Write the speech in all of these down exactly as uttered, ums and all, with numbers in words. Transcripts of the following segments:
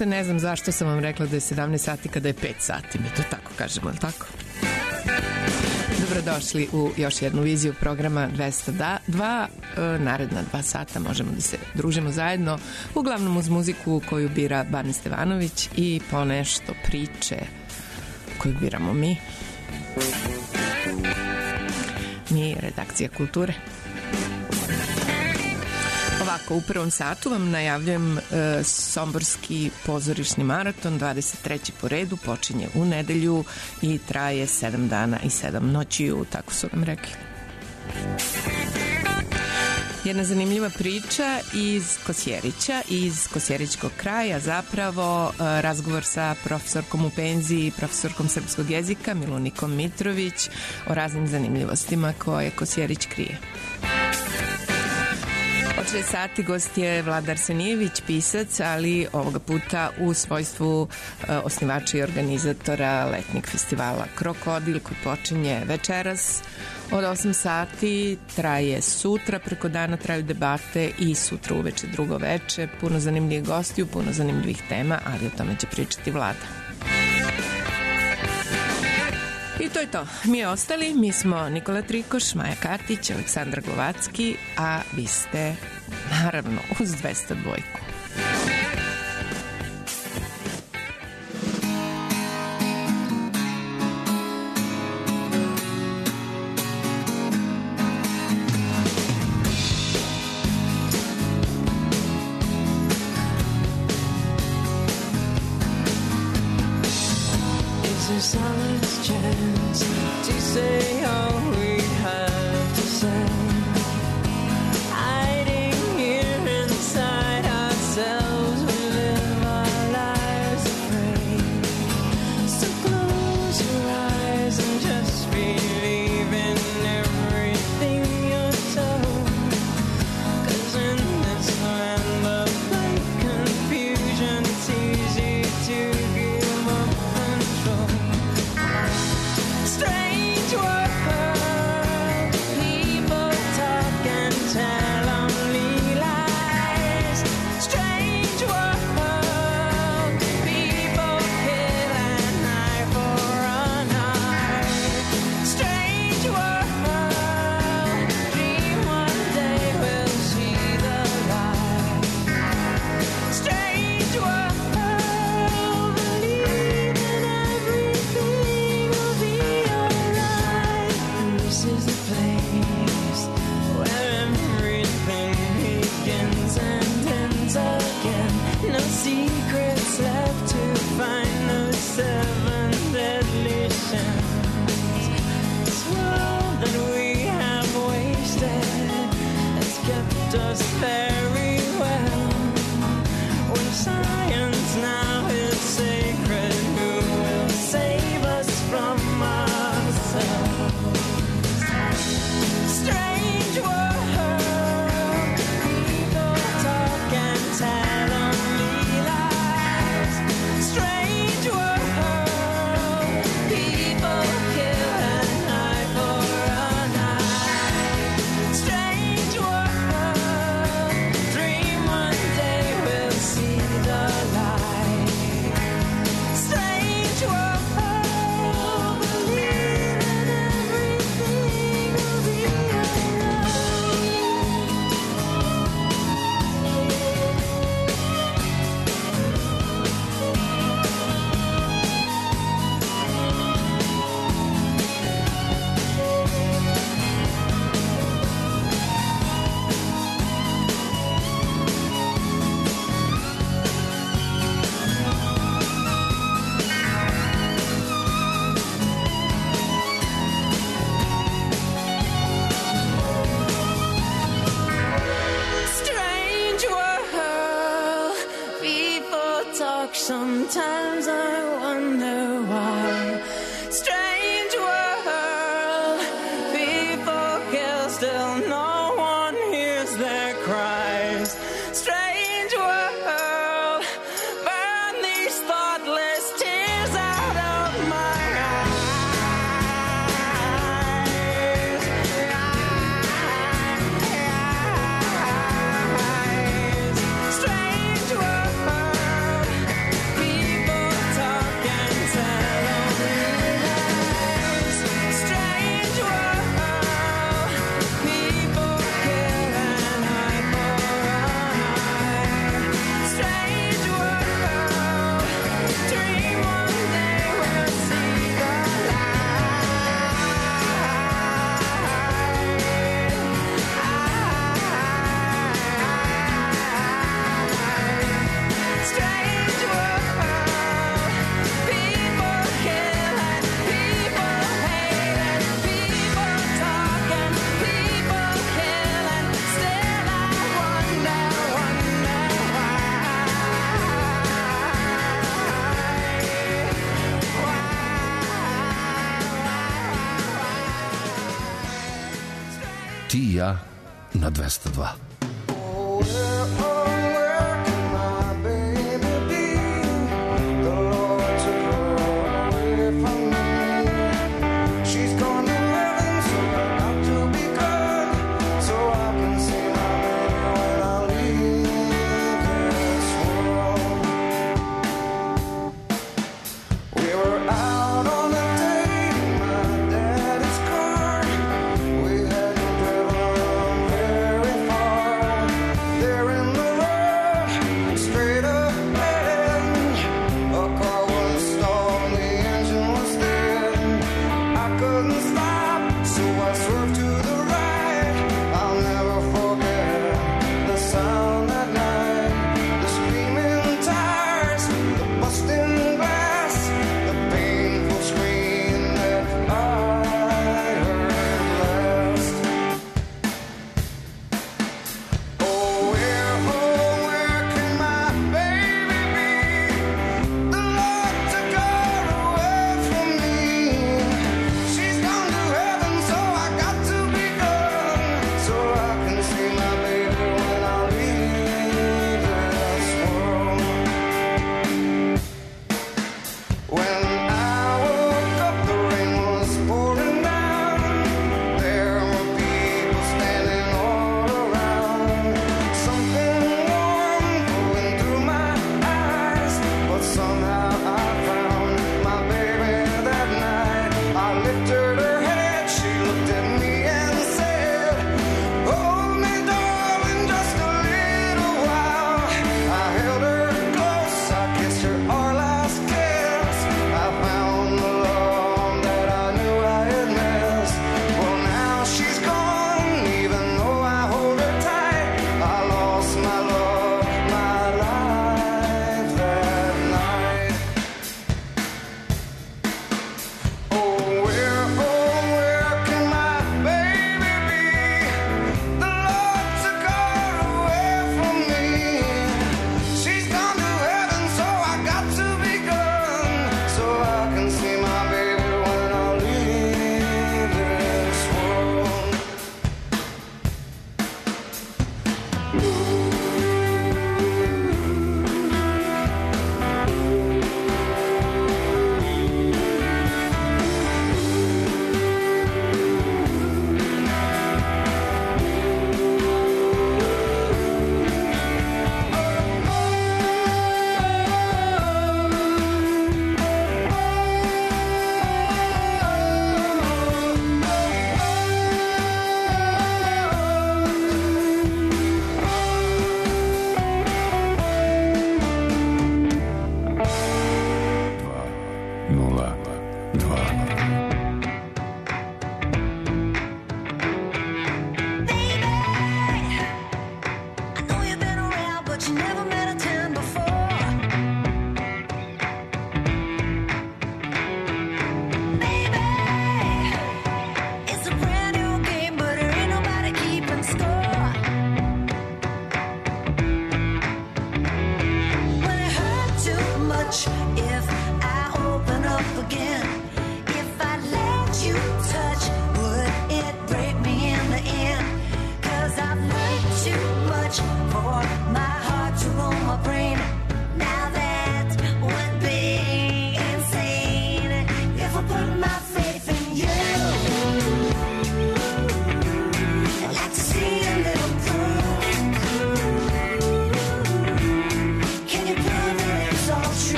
uopšte ne znam zašto sam vam rekla da je sedamnaest sati kada je pet sati. Mi to tako kažemo, ali tako? Dobrodošli u još jednu viziju programa dvesta dva. Naredna dva sata možemo da se družimo zajedno, uglavnom uz muziku koju bira Bane Stevanović i ponešto priče koju biramo mi. Mi, redakcija Kulture. Ovako, u prvom satu vam najavljujem e, Somborski pozorišni maraton, dvadeset treći po redu, počinje u nedelju i traje sedam dana i sedam noćiju, tako su nam rekli. Jedna zanimljiva priča iz Kosjerića, iz Kosjerićkog kraja, zapravo e, razgovor sa profesorkom u penziji, profesorkom srpskog jezika Milunikom Mitrović o raznim zanimljivostima koje Kosjerić krije. Od šest sati gost je Vlada Arsenijević, pisac, ali ovoga puta u svojstvu e, osnivača i organizatora letnjeg festivala Krokodil koji počinje večeras od osam sati, traje sutra, preko dana traju debate i sutra uveče drugo veče, puno zanimljivih gostiju, puno zanimljivih tema, ali o tome će pričati Vlada. I to je to. Mi ostali, mi smo Nikola Trikoš, Maja Katić, Aleksandra Glovacki, a vi ste naravno uz dvesta dva. Strange world, people Ti i ja na dvesta dva.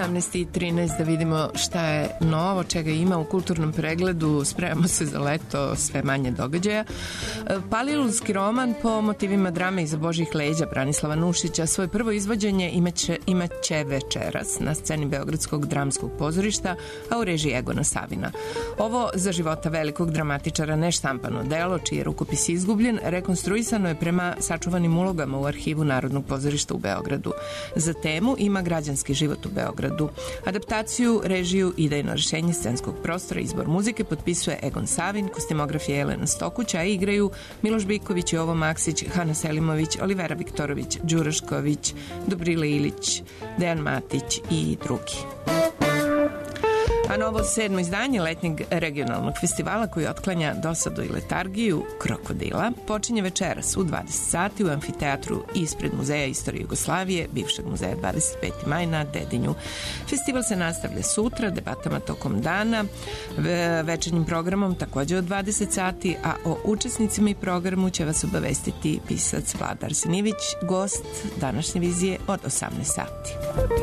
sedamnaest i trinaest da vidimo šta je novo, čega ima u kulturnom pregledu. Spremamo se za leto, sve manje događaja. Palilulski roman po motivima drame Iza Božjih leđa Branislava Nušića svoje prvo izvođenje imaće, imaće večeras na sceni Beogradskog dramskog pozorišta, a u režiji Egona Savina. Ovo za života velikog dramatičara neštampano delo, čiji je rukopis izgubljen, rekonstruisano je prema sačuvanim ulogama u arhivu Narodnog pozorišta u Beogradu. Za temu ima građanski život u Beogradu. Adaptaciju, režiju, idejno rešenje scenskog prostora, izbor muzike potpisuje Egon Savin, kostimograf je Jelena Stokuć, a igraju Miloš Biković, Jovo Maksić, Hana Selimović, Olivera Viktorović, Đurašković, Dobrila Ilić, Dejan Matić i drugi. A novo sedmo izdanje letnjeg regionalnog festivala koji otklanja dosadu i letargiju Krokodila počinje večeras u dvadeset sati u amfiteatru ispred Muzeja istorije Jugoslavije, bivšeg muzeja dvadeset peti maj na Dedinju. Festival se nastavlja sutra, debatama tokom dana, večernjim programom takođe od dvadeset sati, a o učesnicima i programu će vas obavestiti pisac Vlada Arsenijević, gost današnje vizije od osamnaest sati.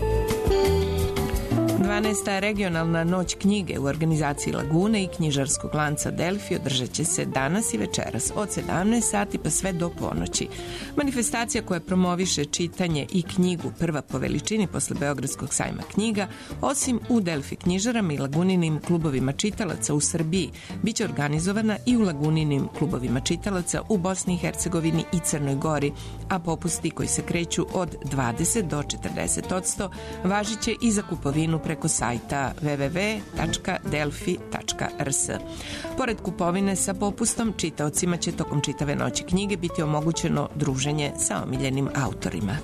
dvanaesta regionalna noć knjige u organizaciji Lagune i knjižarskog lanca Delfi održat će se danas i večeras od sedamnaest sati pa sve do ponoći. Manifestacija koja promoviše čitanje i knjigu prva po veličini posle Beogradskog sajma knjiga, osim u Delfi knjižarama i Laguninim klubovima čitalaca u Srbiji, biće organizovana i u Laguninim klubovima čitalaca u Bosni i Hercegovini i Crnoj Gori, a popusti koji se kreću od dvadeset do četrdeset odsto važiće i za kupovinu preko sajta w w w tačka delfi tačka r s. Pored kupovine sa popustom, čitaocima će tokom čitave noći knjige biti omogućeno druženje sa omiljenim autorima.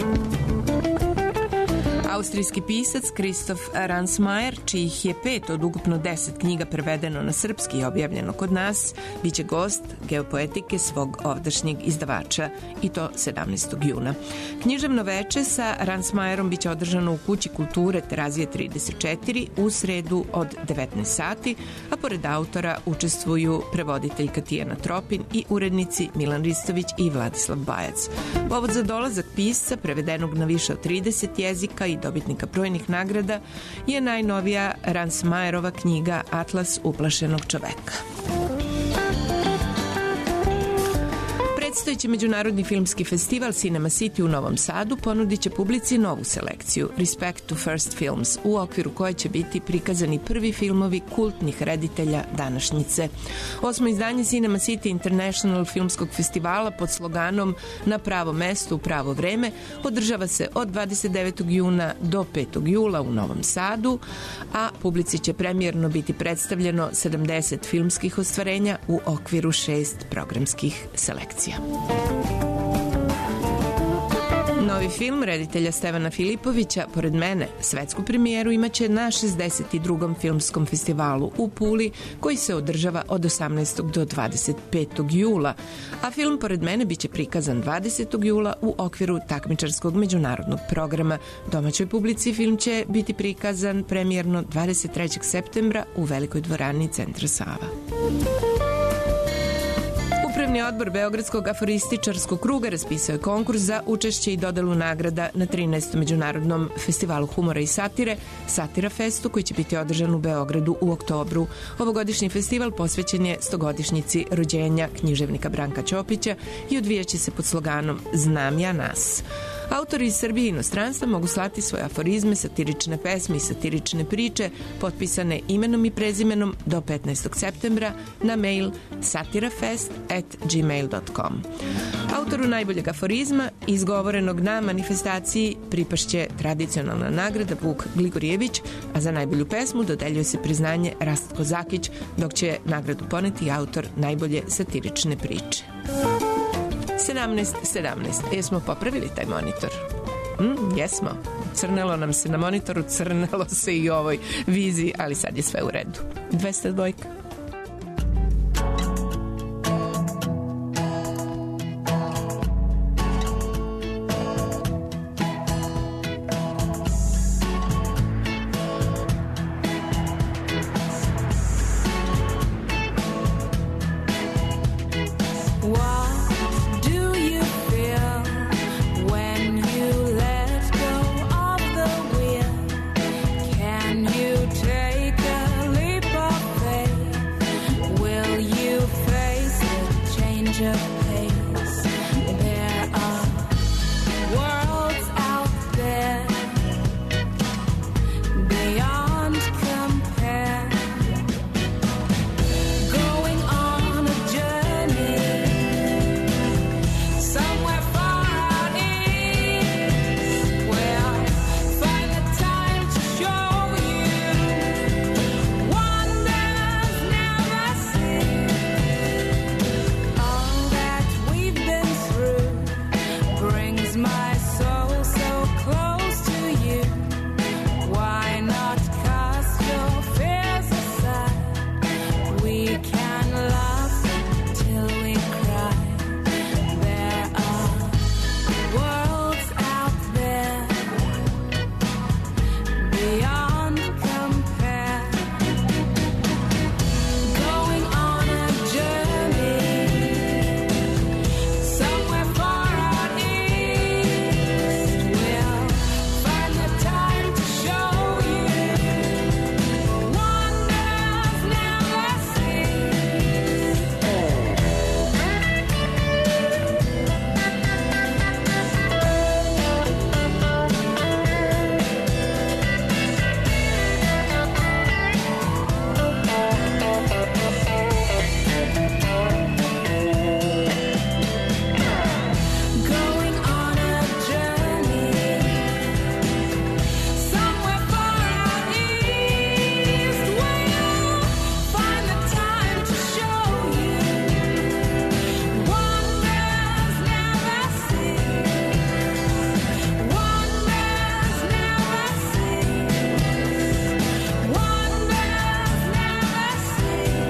Austrijski pisac Kristof Ransmajer, čijih je pet od ukupno deset knjiga prevedeno na srpski i objavljeno kod nas, biće gost geopoetike svog ovdašnjeg izdavača, i to sedamnaestog juna. Književno veče sa Ransmajerom biće održano u Kući kulture Terazije trideset četiri u sredu od devetnaest sati, a pored autora učestvuju prevoditeljka Tijana Tropin i urednici Milan Ristović i Vladislav Bajac. Povod za dolazak pisca, prevedenog na više od trideset jezika i dobitnika brojnih nagrada, je najnovija Ransmajerova knjiga Atlas uplašenog čoveka. Predstojeći međunarodni filmski festival Cinema City u Novom Sadu ponudit će publici novu selekciju Respect to First Films, u okviru koje će biti prikazani prvi filmovi kultnih reditelja današnjice. Osmo izdanje Cinema City International filmskog festivala pod sloganom Na pravo mesto u pravo vreme održava se od dvadeset devetog juna do petog jula u Novom Sadu, a publici će premijerno biti predstavljeno sedamdeset filmskih ostvarenja u okviru šest programskih selekcija. Novi film reditelja Stevana Filipovića, Pored mene, svetsku premijeru imaće na šezdeset drugom filmskom festivalu u Puli, koji se održava od osamnaestog do dvadeset petog jula, a film Pored mene biće prikazan dvadesetog jula u okviru takmičarskog međunarodnog programa. Domaćoj publici film će biti prikazan premijerno dvadeset trećeg septembra u Velikoj dvorani Centra Sava. Upravni odbor Beogradskog aforističarskog kruga raspisao je konkurs za učešće i dodelu nagrada na trinaestom međunarodnom festivalu humora i satire Satira Festu, koji će biti održan u Beogradu u oktobru. Ovogodišnji festival posvećen je stogodišnjici rođenja književnika Branka Ćopića i odvijaće se pod sloganom Znam ja nas. Autori iz Srbije i inostranstva mogu slati svoje aforizme, satirične pesme i satirične priče potpisane imenom i prezimenom do petnaestog septembra na mail satirafest at gmail dot com. Autoru najboljeg aforizma izgovorenog na manifestaciji pripašće tradicionalna nagrada Vuk Gligorijević, a za najbolju pesmu dodeljuje se priznanje Rastko Zakić, dok će nagradu poneti autor najbolje satirične priče. sedamnaest sedamnaest. Jesmo popravili taj monitor? Mm, jesmo. Crnelo nam se na monitoru, crnelo se i u ovoj viziji, ali sad je sve u redu. dvesta dva. change of pace. There are worlds out there beyond compare. Going on a journey somewhere far out east. We'll find the time to show you wonders never seen. All that we've been through brings my soul so close to you. Why not cast your fears aside? We can laugh till we cry. There are worlds out there beyond compare. Going on a journey somewhere far out east. We'll find the time to show you wonders never seen. Going on a journey somewhere far out east. We'll find the time to show you wonders never seen. Wonders never seen. Wonders never seen.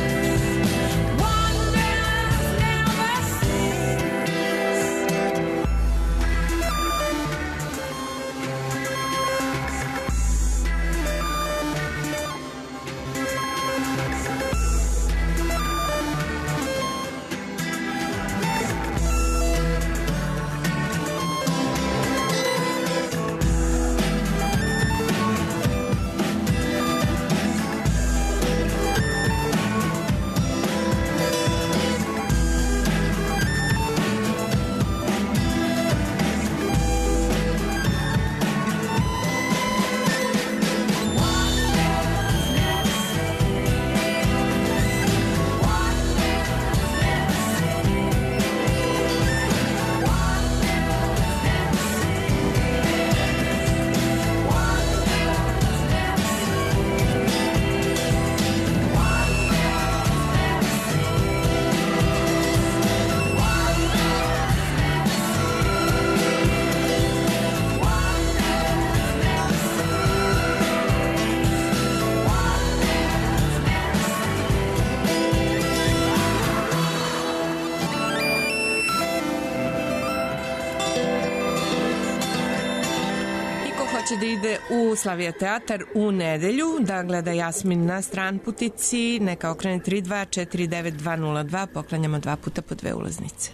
Hoće da ide u Slavija teatar u nedelju, da gleda Jasmin na Stranputici, neka okrene tri dva četiri devet dva nula dva, poklanjamo dva puta po dve ulaznice.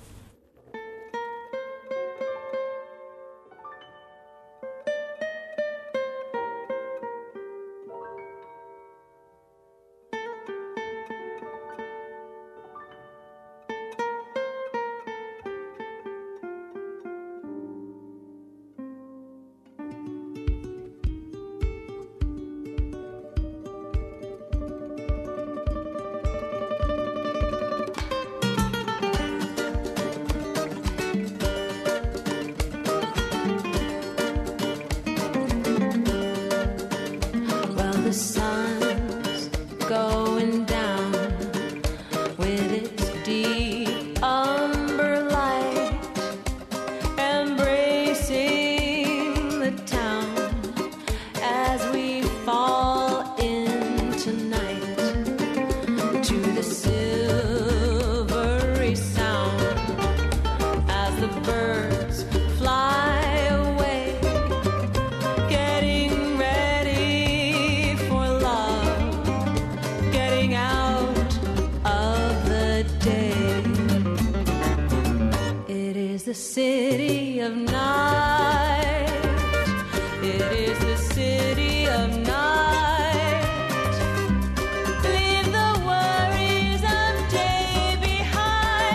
The sun's going down with its deep umber light, embracing the town as we fall into night, to the silvery sound as the birds fly away, getting ready for love, getting out of the day. It is the city of night. It is the city of night. Leave the worries of day behind.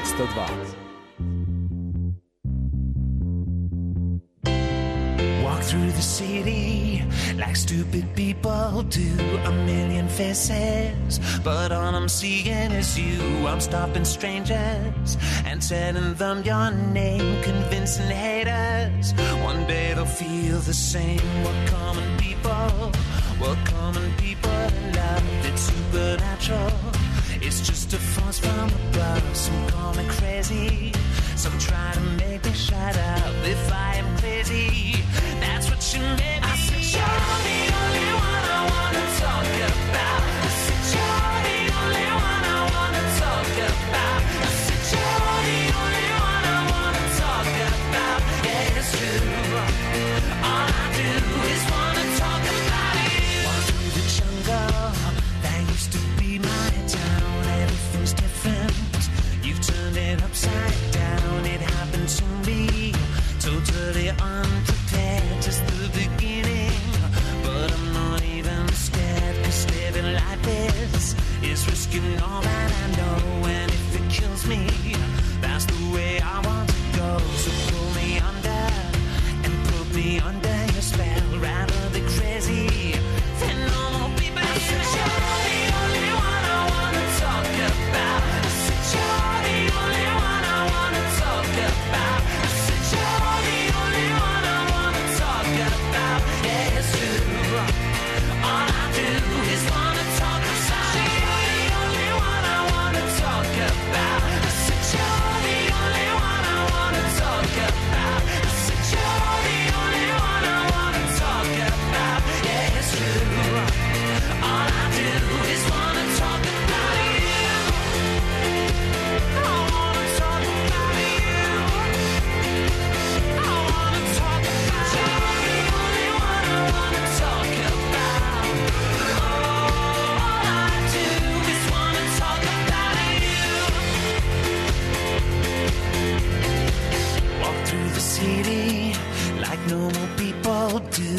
dvesta dva. Walk through the city like stupid people do. A million faces, but all I'm seeing is you. I'm stopping strangers and telling them your name, convincing haters. One day they'll feel the same. We're common people, we're common people in love. It's supernatural, it's just a force from above. Some call me crazy, some try to make me shut up. If I am crazy, that's what you made me. I said you're the only one I wanna talk about. I said you're the only one I wanna talk about. I said you're the only one I wanna talk about. Yeah, it's true. All I do is wanna talk about you. Walk through the jungle, that used to be my town. Everything's different, you've turned it upside down. It happened to me, totally unprepared, just the beginning. But I'm not even scared, cause living like this is risking all that I know. And if it kills me, that's the way I want to go. So pull me under and put me under your spell. Rather be crazy than normal people. I said you're the only one I wanna talk about. I said you're the only one I wanna talk about. I said you're the only one I wanna talk about. Yeah, it's true. All I do is wanna talk about you. You're the only one I wanna talk about. I said you're the only one I wanna talk about. I said you're the only one I wanna talk about. Yeah, it's true. All I do is wanna talk about you. I wanna talk about you. I wanna talk about you. You're the only one I wanna talk about. All I do is wanna talk about you. Walk through the city like normal people do,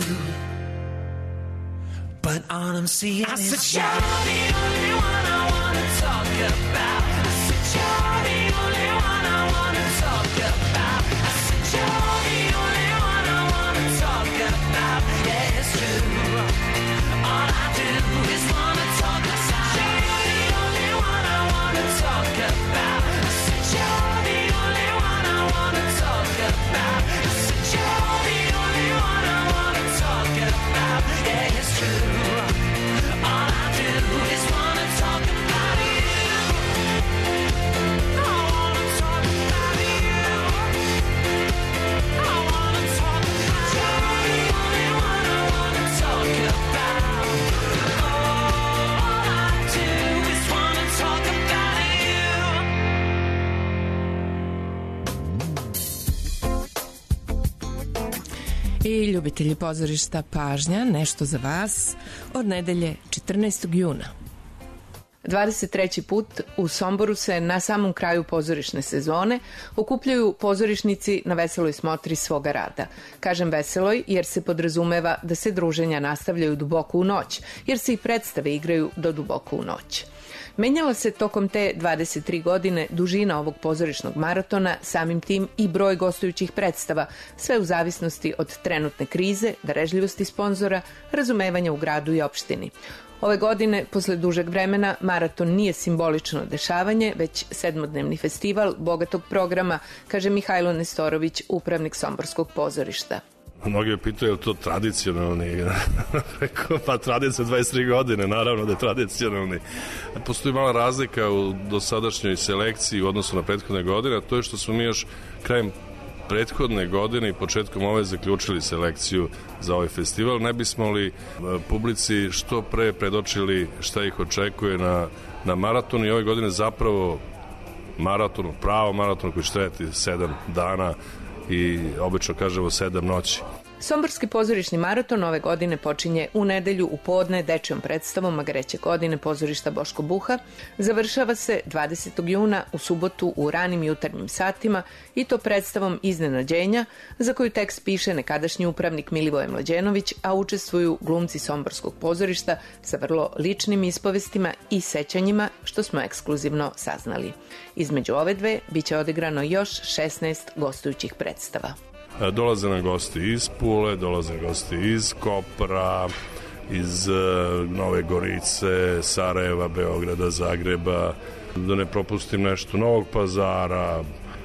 but all I'm seeing I is said you're the only one I wanna talk about. I said you're the only one I wanna talk about. I said you're the only one I wanna talk about. Yeah, it's true. All I do is wanna talk about you. You're the only one I wanna talk about. I said you're the only one I wanna talk about. I said you're the only one I wanna talk about. Yeah, it's true. All I do is wanna talk about you. I wanna talk about you. I wanna talk about you. You're the only one I wanna talk about. All I do is wanna talk about you. I ljubitelji pozorišta, pažnja, nešto za vas od nedelje četrnaestog juna. dvadeset treći put u Somboru se na samom kraju pozorišne sezone okupljaju pozorišnici na veseloj smotri svoga rada. Kažem veseloj jer se podrazumeva da se druženja nastavljaju duboko u noć, jer se i predstave igraju do duboko u noć. Menjala se tokom te dvadeset tri godine dužina ovog pozorišnog maratona, samim tim i broj gostujućih predstava, sve u zavisnosti od trenutne krize, darežljivosti sponzora, razumevanja u gradu i opštini. Ove godine, posle dužeg vremena, maraton nije simbolično dešavanje, već sedmodnevni festival bogatog programa, kaže Mihajlo Nestorović, upravnik Somborskog pozorišta. Mnogi me pitaju je li to tradicionalni. Pa tradicija dvadeset tri godine, naravno da je tradicionalni. Postoji mala razlika u dosadašnjoj selekciji u odnosu na prethodne godine, a to je što smo mi još krajem prethodne godine i početkom ove zaključili selekciju za ovaj festival. Ne bismo li publici što pre predočili šta ih očekuje na, na maratonu i ove godine zapravo maratonu, pravo maratonu koji će trajati sedam dana i obično kažemo sedam noći. Somborski pozorišni maraton ove godine počinje u nedelju u podne dečijom predstavom Magreće godine pozorišta Boško Buha, završava se dvadesetog juna u subotu u ranim jutarnjim satima i to predstavom Iznenađenja, za koju tekst piše nekadašnji upravnik Milivoje Mlađenović, a učestvuju glumci Somborskog pozorišta sa vrlo ličnim ispovestima i sećanjima, što smo ekskluzivno saznali. Između ove dve biće odigrano još šesnaest gostujućih predstava. Dolaze nam gosti iz Pule, dolaze gosti iz Kopra, iz Nove Gorice, Sarajeva, Beograda, Zagreba, da ne propustim nešto, Novog Pazara,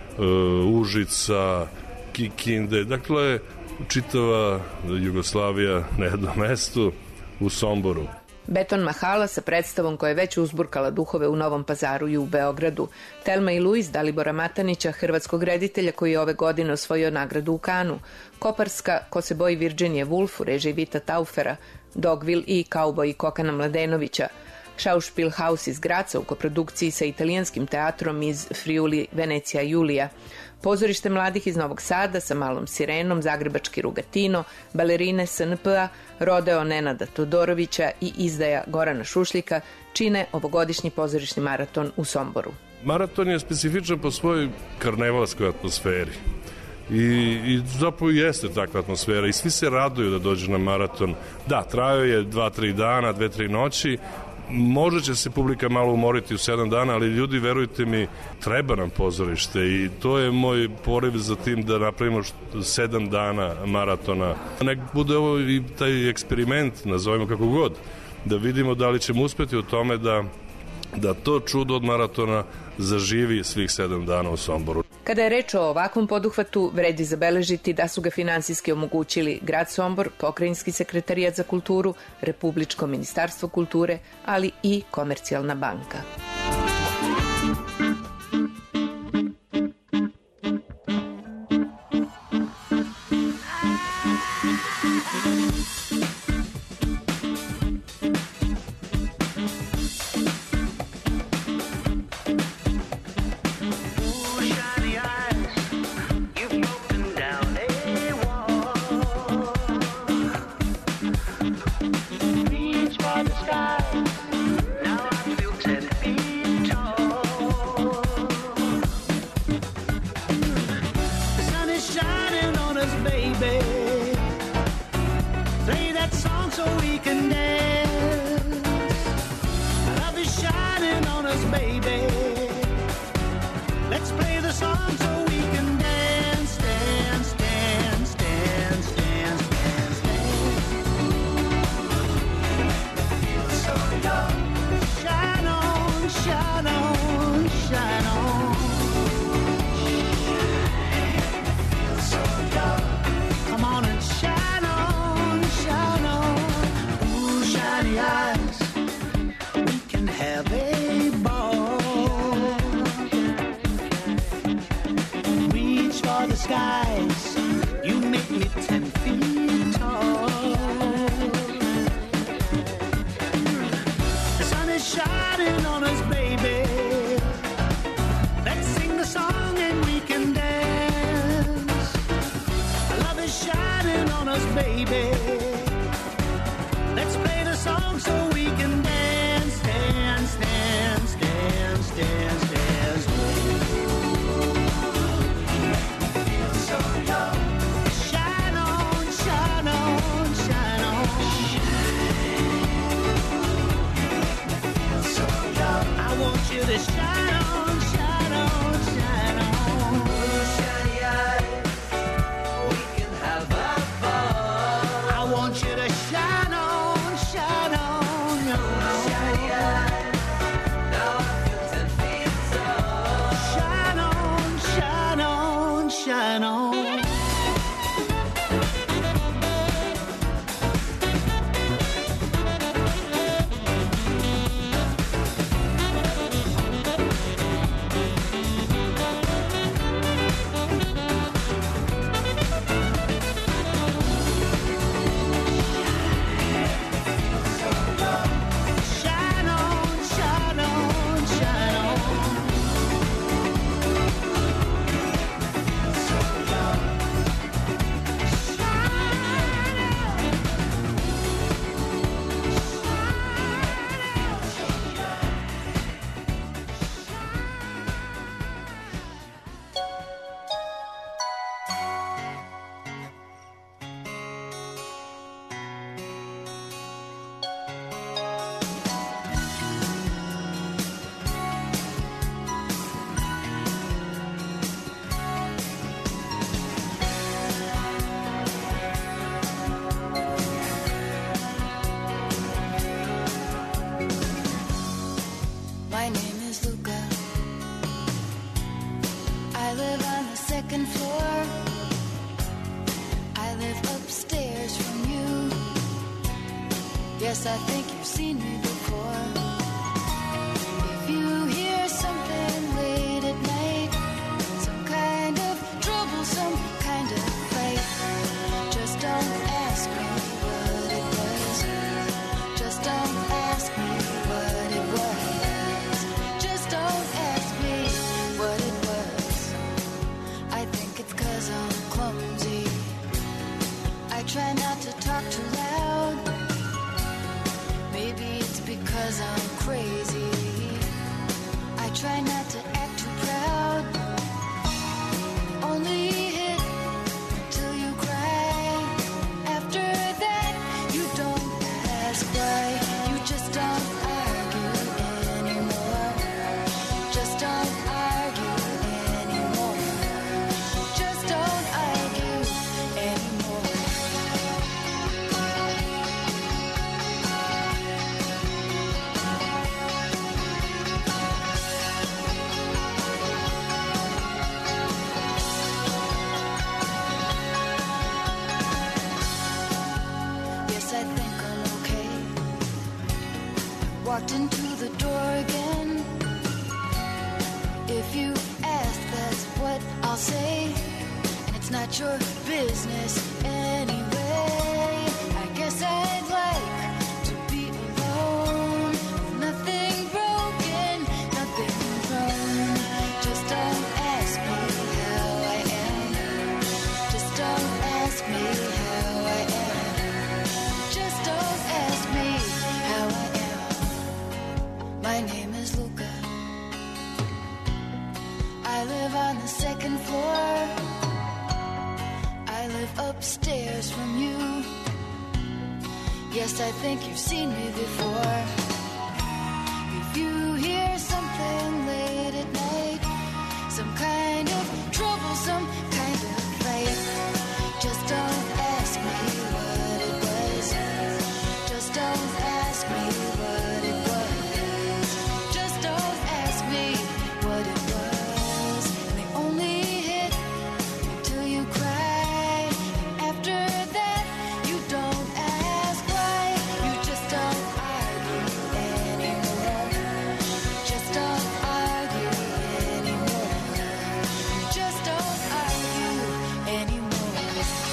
Užica, Kikinde, dakle čitava Jugoslavija na jednom mestu u Somboru. Beton Mahala sa predstavom koja je već uzburkala duhove u Novom Pazaru i u Beogradu. Telma i Luis Dalibora Matanića, hrvatskog reditelja koji je ove godine osvojio nagradu u Kanu. Koparska Ko se boji Virginije Woolf u režiji Vita Taufera. Dogville i Kauboj Kokana Mladenovića. Schauspielhaus iz Graca u koprodukciji sa italijanskim teatrom iz Friuli Venecija Julija. Pozorište mladih iz Novog Sada sa Malom Sirenom, Zagrebački Rugatino, balerine S N P-a, rodeo Nenada Todorovića i izdaja Gorana Šušljika čine ovogodišnji pozorišni maraton u Somboru. Maraton je specifičan po svojoj karnevalskoj atmosferi. I, i zapravo jeste takva atmosfera i svi se raduju da dođu na maraton. Da, trajao je dva, tri dana, dve, tri noći. Možda će se publika malo umoriti u sedam dana, ali ljudi, verujte mi, treba nam pozorište i to je moj poriv za tim da napravimo sedam dana maratona. Nek bude ovo i taj eksperiment, nazovimo kako god, da vidimo da li ćemo uspeti u tome da da to čudo od maratona zaživi svih sedam dana u Somboru. Kada je reč o ovakvom poduhvatu, vredi zabeležiti da su ga finansijski omogućili Grad Sombor, Pokrajinski sekretarijat za kulturu, Republičko ministarstvo kulture, ali i Komercijalna banka. second floor. I live upstairs from you. Yes, I think you've seen me before. If you hear something late at night, some kind of trouble, some kind of fight, just don't ask me what it was. Just don't ask me what it was. Just don't ask me what it was. I think it's 'cause I'm clumsy. I try not to talk too loud. Maybe it's because I'm crazy. I try not to act too proud. Only hit till you cry. After that, you don't ask why. You just don't argue anymore. Just don't argue anymore. Just don't argue anymore. Yes, I think I'm okay. Walked into the door again. If you ask, that's what I'll say. And it's not your business anyway. I guess I'd like to be alone. Nothing broken, nothing wrong. Just don't ask me how I am. Just don't ask me how I am. Just don't ask me how I am. My name is Luca. I live on the second floor. I live upstairs from you. Yes, I think you've seen me before. If you hear something late at night, some kind of trouble, some kind of fight, just don't ask me what it was. Just don't ask me what it was. Just don't ask me what it was. And they only hit till you cry. After that, you don't ask why. You just don't argue anymore. Just don't argue anymore. Just don't argue anymore.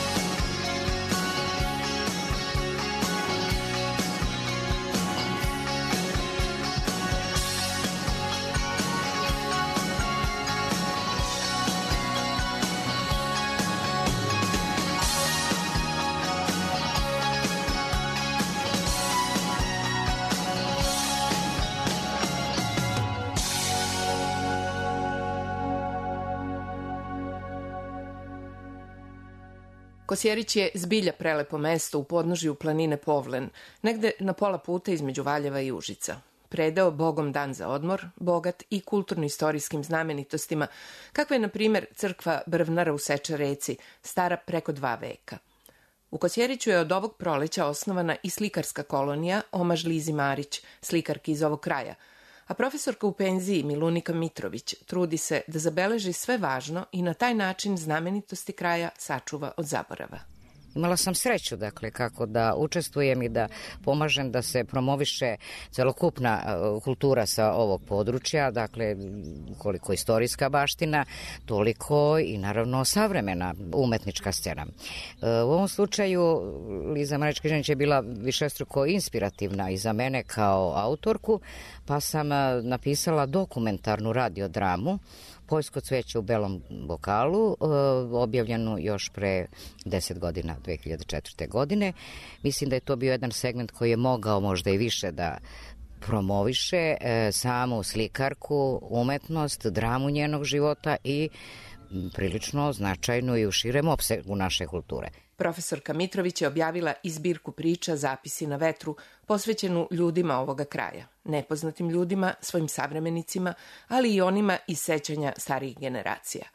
Kosjerić je zbilja prelepo mesto u podnožju planine Povlen, negde na pola puta između Valjeva i Užica. Predeo Bogom dan za odmor, bogat i kulturno-istorijskim znamenitostima, kakva je, na primer, crkva Brvnara u Seče reci, stara preko dva veka. U Kosjeriću je od ovog proleća osnovana i slikarska kolonija Omaž Lizi Marić, slikarki iz ovog kraja, a profesorka u penziji Milunika Mitrović trudi se da zabeleži sve važno i na taj način znamenitosti kraja sačuva od zaborava. Imala sam sreću, dakle, kako da učestvujem i da pomažem da se promoviše celokupna uh, kultura sa ovog područja, dakle, koliko istorijska baština, toliko i naravno savremena umetnička scena. Uh, u ovom slučaju Liza Marić-Križanić je bila višestruko inspirativna i za mene kao autorku, pa sam uh, napisala dokumentarnu radiodramu Poljsko cveće u belom bokalu, objavljenu još pre deset godina, dve hiljade četvrte. godine. Mislim da je to bio jedan segment koji je mogao možda i više da promoviše samu slikarku, umetnost, dramu njenog života i prilično značajnu i u širem opsegu naše kulture. Profesorka Mitrović je objavila i zbirku priča Zapisi na vetru, posvećenu ljudima ovoga kraja, nepoznatim ljudima, svojim savremenicima, ali i onima iz sećanja starijih generacija.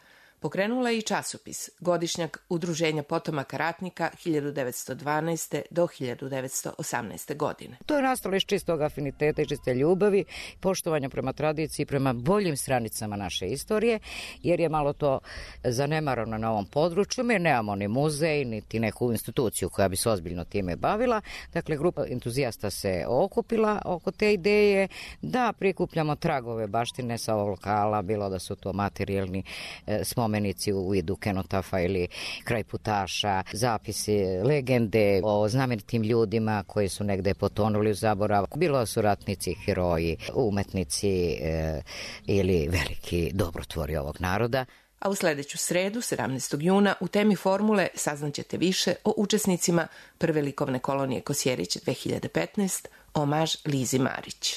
Pokrenula je i časopis, godišnjak Udruženja potomaka ratnika hiljadu devetsto dvanaeste. do hiljadu devetsto osamnaeste. godine. To je nastalo iz čistog afiniteta i čiste ljubavi, poštovanja prema tradiciji, prema boljim stranicama naše istorije, jer je malo to zanemarano na ovom području. Mi nemamo ni muzej, niti neku instituciju koja bi se ozbiljno time bavila. Dakle, grupa entuzijasta se okupila oko te ideje da prikupljamo tragove baštine sa ovog lokala, bilo da su to materijalni e, spomenici u vidu kenotafa ili krajputaša, zapisi, legende o znamenitim ljudima koji su negde potonuli u zaborav. Bilo su ratnici, heroji, umetnici e, ili veliki dobrotvori ovog naroda. A u sledeću sredu, sedamnaestog juna, u temi formule saznaćete više o učesnicima prve likovne kolonije Kosjerić dve hiljade petnaeste. Omaž Lizi Marić.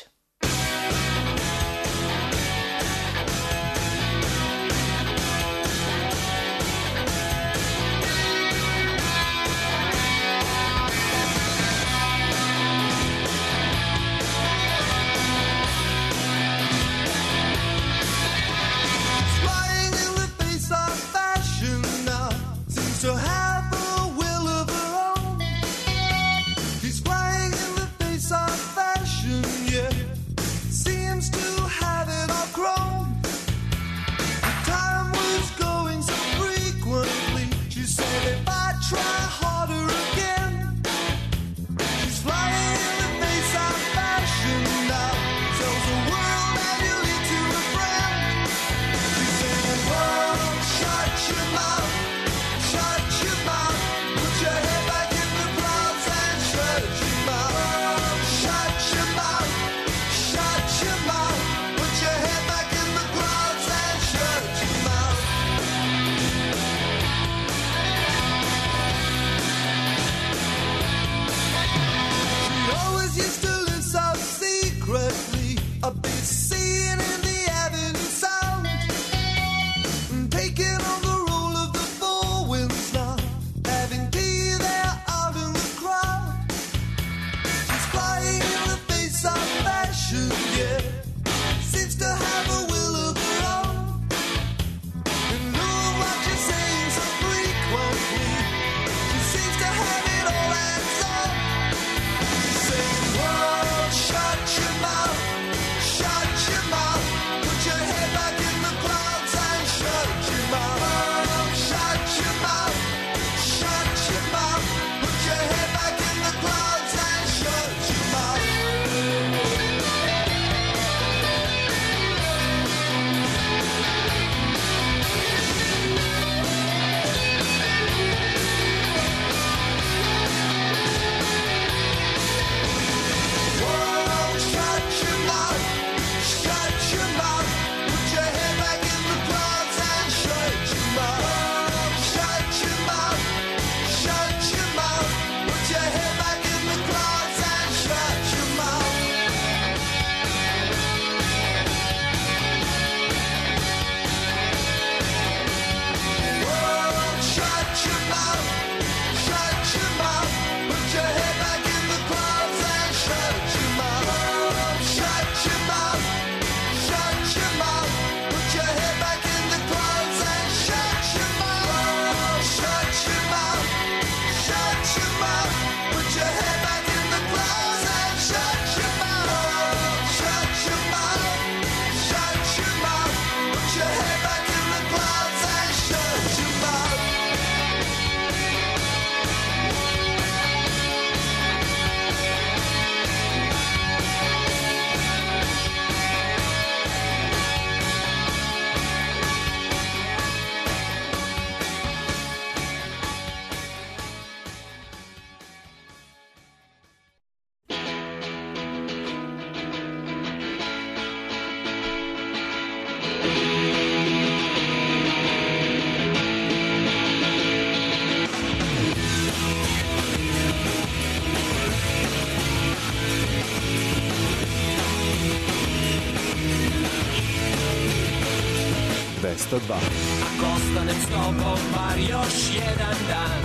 dvesta dva. Ako ostanem s tobom bar još jedan dan,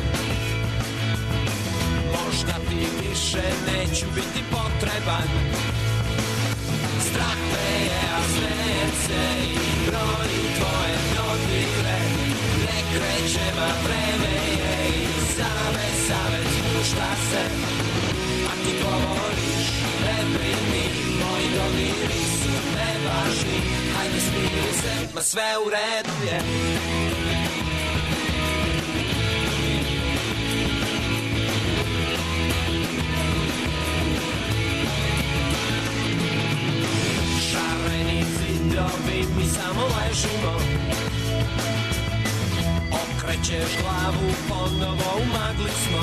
možda ti više neću biti potreban. Strah me je, a srce i broji tvoje dodigre. ma sve u redu je. Šareni zidovi, mi samo ležimo. Okrećeš glavu, ponovo u magli smo.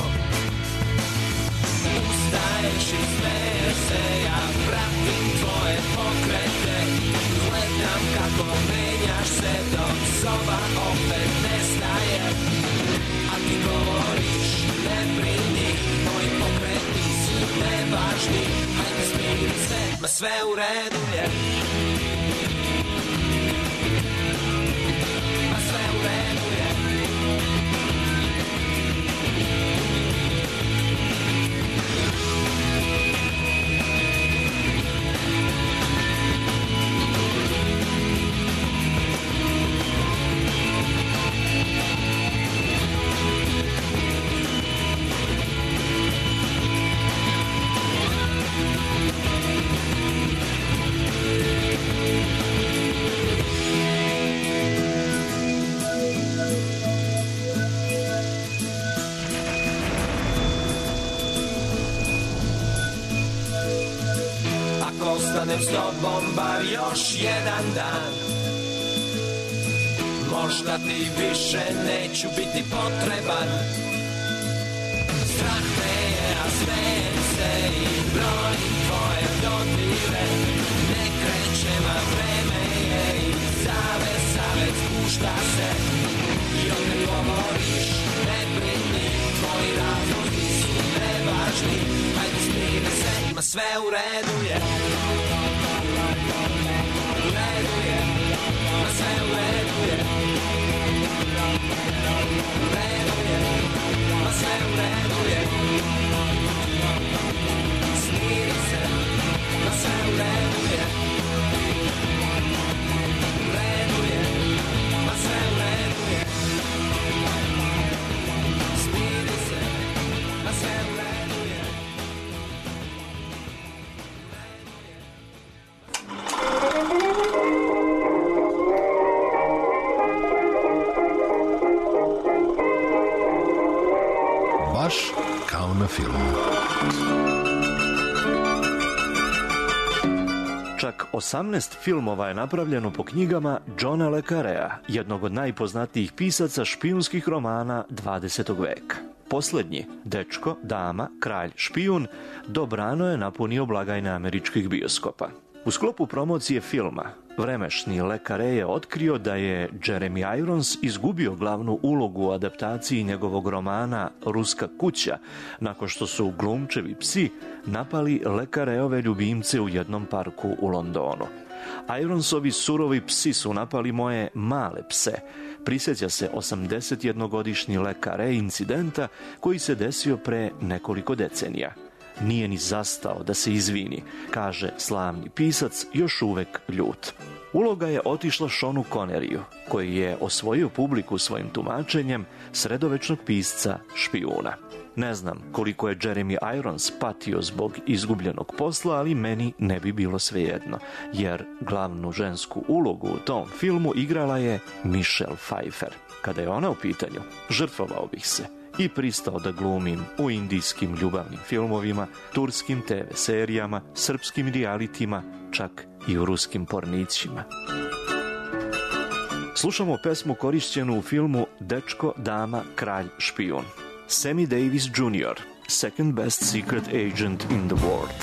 Ustaješ i smeješ se, ja pratim tvoje pokrete. Gledam kako menjaš se dok soba opet nestaje. A ti govoriš, ne brini, moji pokreti su nevažni. Hajde smiri se, ma sve u redu je. Ma sve u redu je. Ostanem s tobom bar još jedan dan. Možda ti više neću biti potreban. Strah me je, a smejem se i brojim tvoje dodire. Ne krećem, a vreme je i zavesa već spušta se. I opet govoriš, ne brini, tvoji razlozi su nevažni. Hajde smiri se, ma sve u redu je. U redu je, ma sve u redu je. U redu je, ma sve u redu je. Smiri se, ma sve u redu je. U redu je, ma sve u redu je. Smiri se, ma sve u redu je. Baš kao na filmu. Čak osamnaest filmova je napravljeno po knjigama Johna le Carrea, jednog od najpoznatijih pisaca špijunskih romana dvadesetog veka. Posljednji, Dečko, dama, kralj, špijun, dobrano je napunio blagajne američkih bioskopa. U sklopu promocije filma, vremešni le Carré je otkrio da je Jeremy Irons izgubio glavnu ulogu u adaptaciji njegovog romana Ruska kuća, nakon što su glumčevi psi napali le Carréove ljubimce u jednom parku u Londonu. Ironsovi surovi psi su napali moje male pse. Prisjeća se osamdesetjednogodišnji le Carré incidenta koji se desio pre nekoliko decenija. Nije ni zastao da se izvini, kaže slavni pisac, još uvek ljut. Uloga je otišla Seanu Conneriju, koji je osvojio publiku svojim tumačenjem sredovečnog pisca špijuna. Ne znam koliko je Jeremy Irons patio zbog izgubljenog posla, ali meni ne bi bilo svejedno, jer glavnu žensku ulogu u tom filmu igrala je Michelle Pfeiffer. Kada je ona u pitanju, žrtvovao bih se i pristao da glumim u indijskim ljubavnim filmovima, turskim te ve serijama, srpskim realitima, čak i u ruskim pornićima. Slušamo pesmu korišćenu u filmu Dečko, dama, kralj, špijun. Sammy Davis junior, second best secret agent in the world.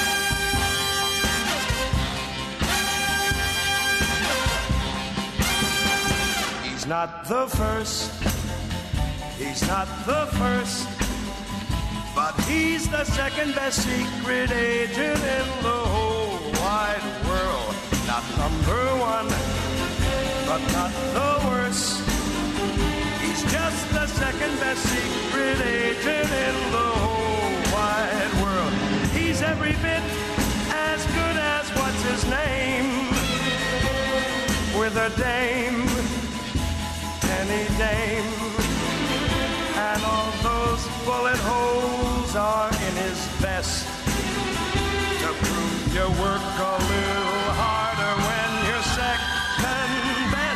He's not the first, he's not the first, but he's the second best secret agent in the whole wide world. Not number one, but not the worst. He's just the second best secret agent in the whole wide world. He's every bit as good as what's his name, with a dame, any dame. And all those bullet holes are in his vest to prove you work a little harder when you're second best.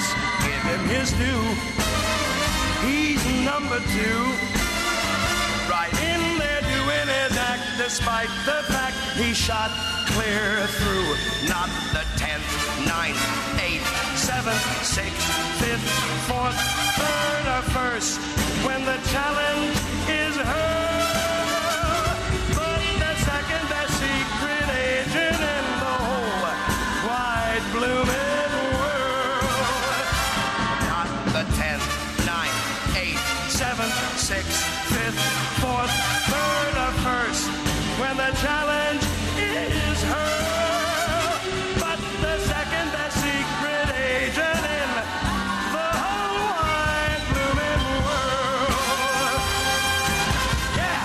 do. He's number two, right in there doing his act, despite the fact he shot clear through. Not the tenth, ninth, eighth, seventh, sixth, fifth, fourth, third, or first, when the challenge is hurled, but the second best secret agent in the whole wide blooming world. Not the tenth, ninth, eighth, seventh, sixth, fifth, fourth, third, or first, when the challenge is hurled, but the second best secret agent in the whole wide blooming world. Yeah.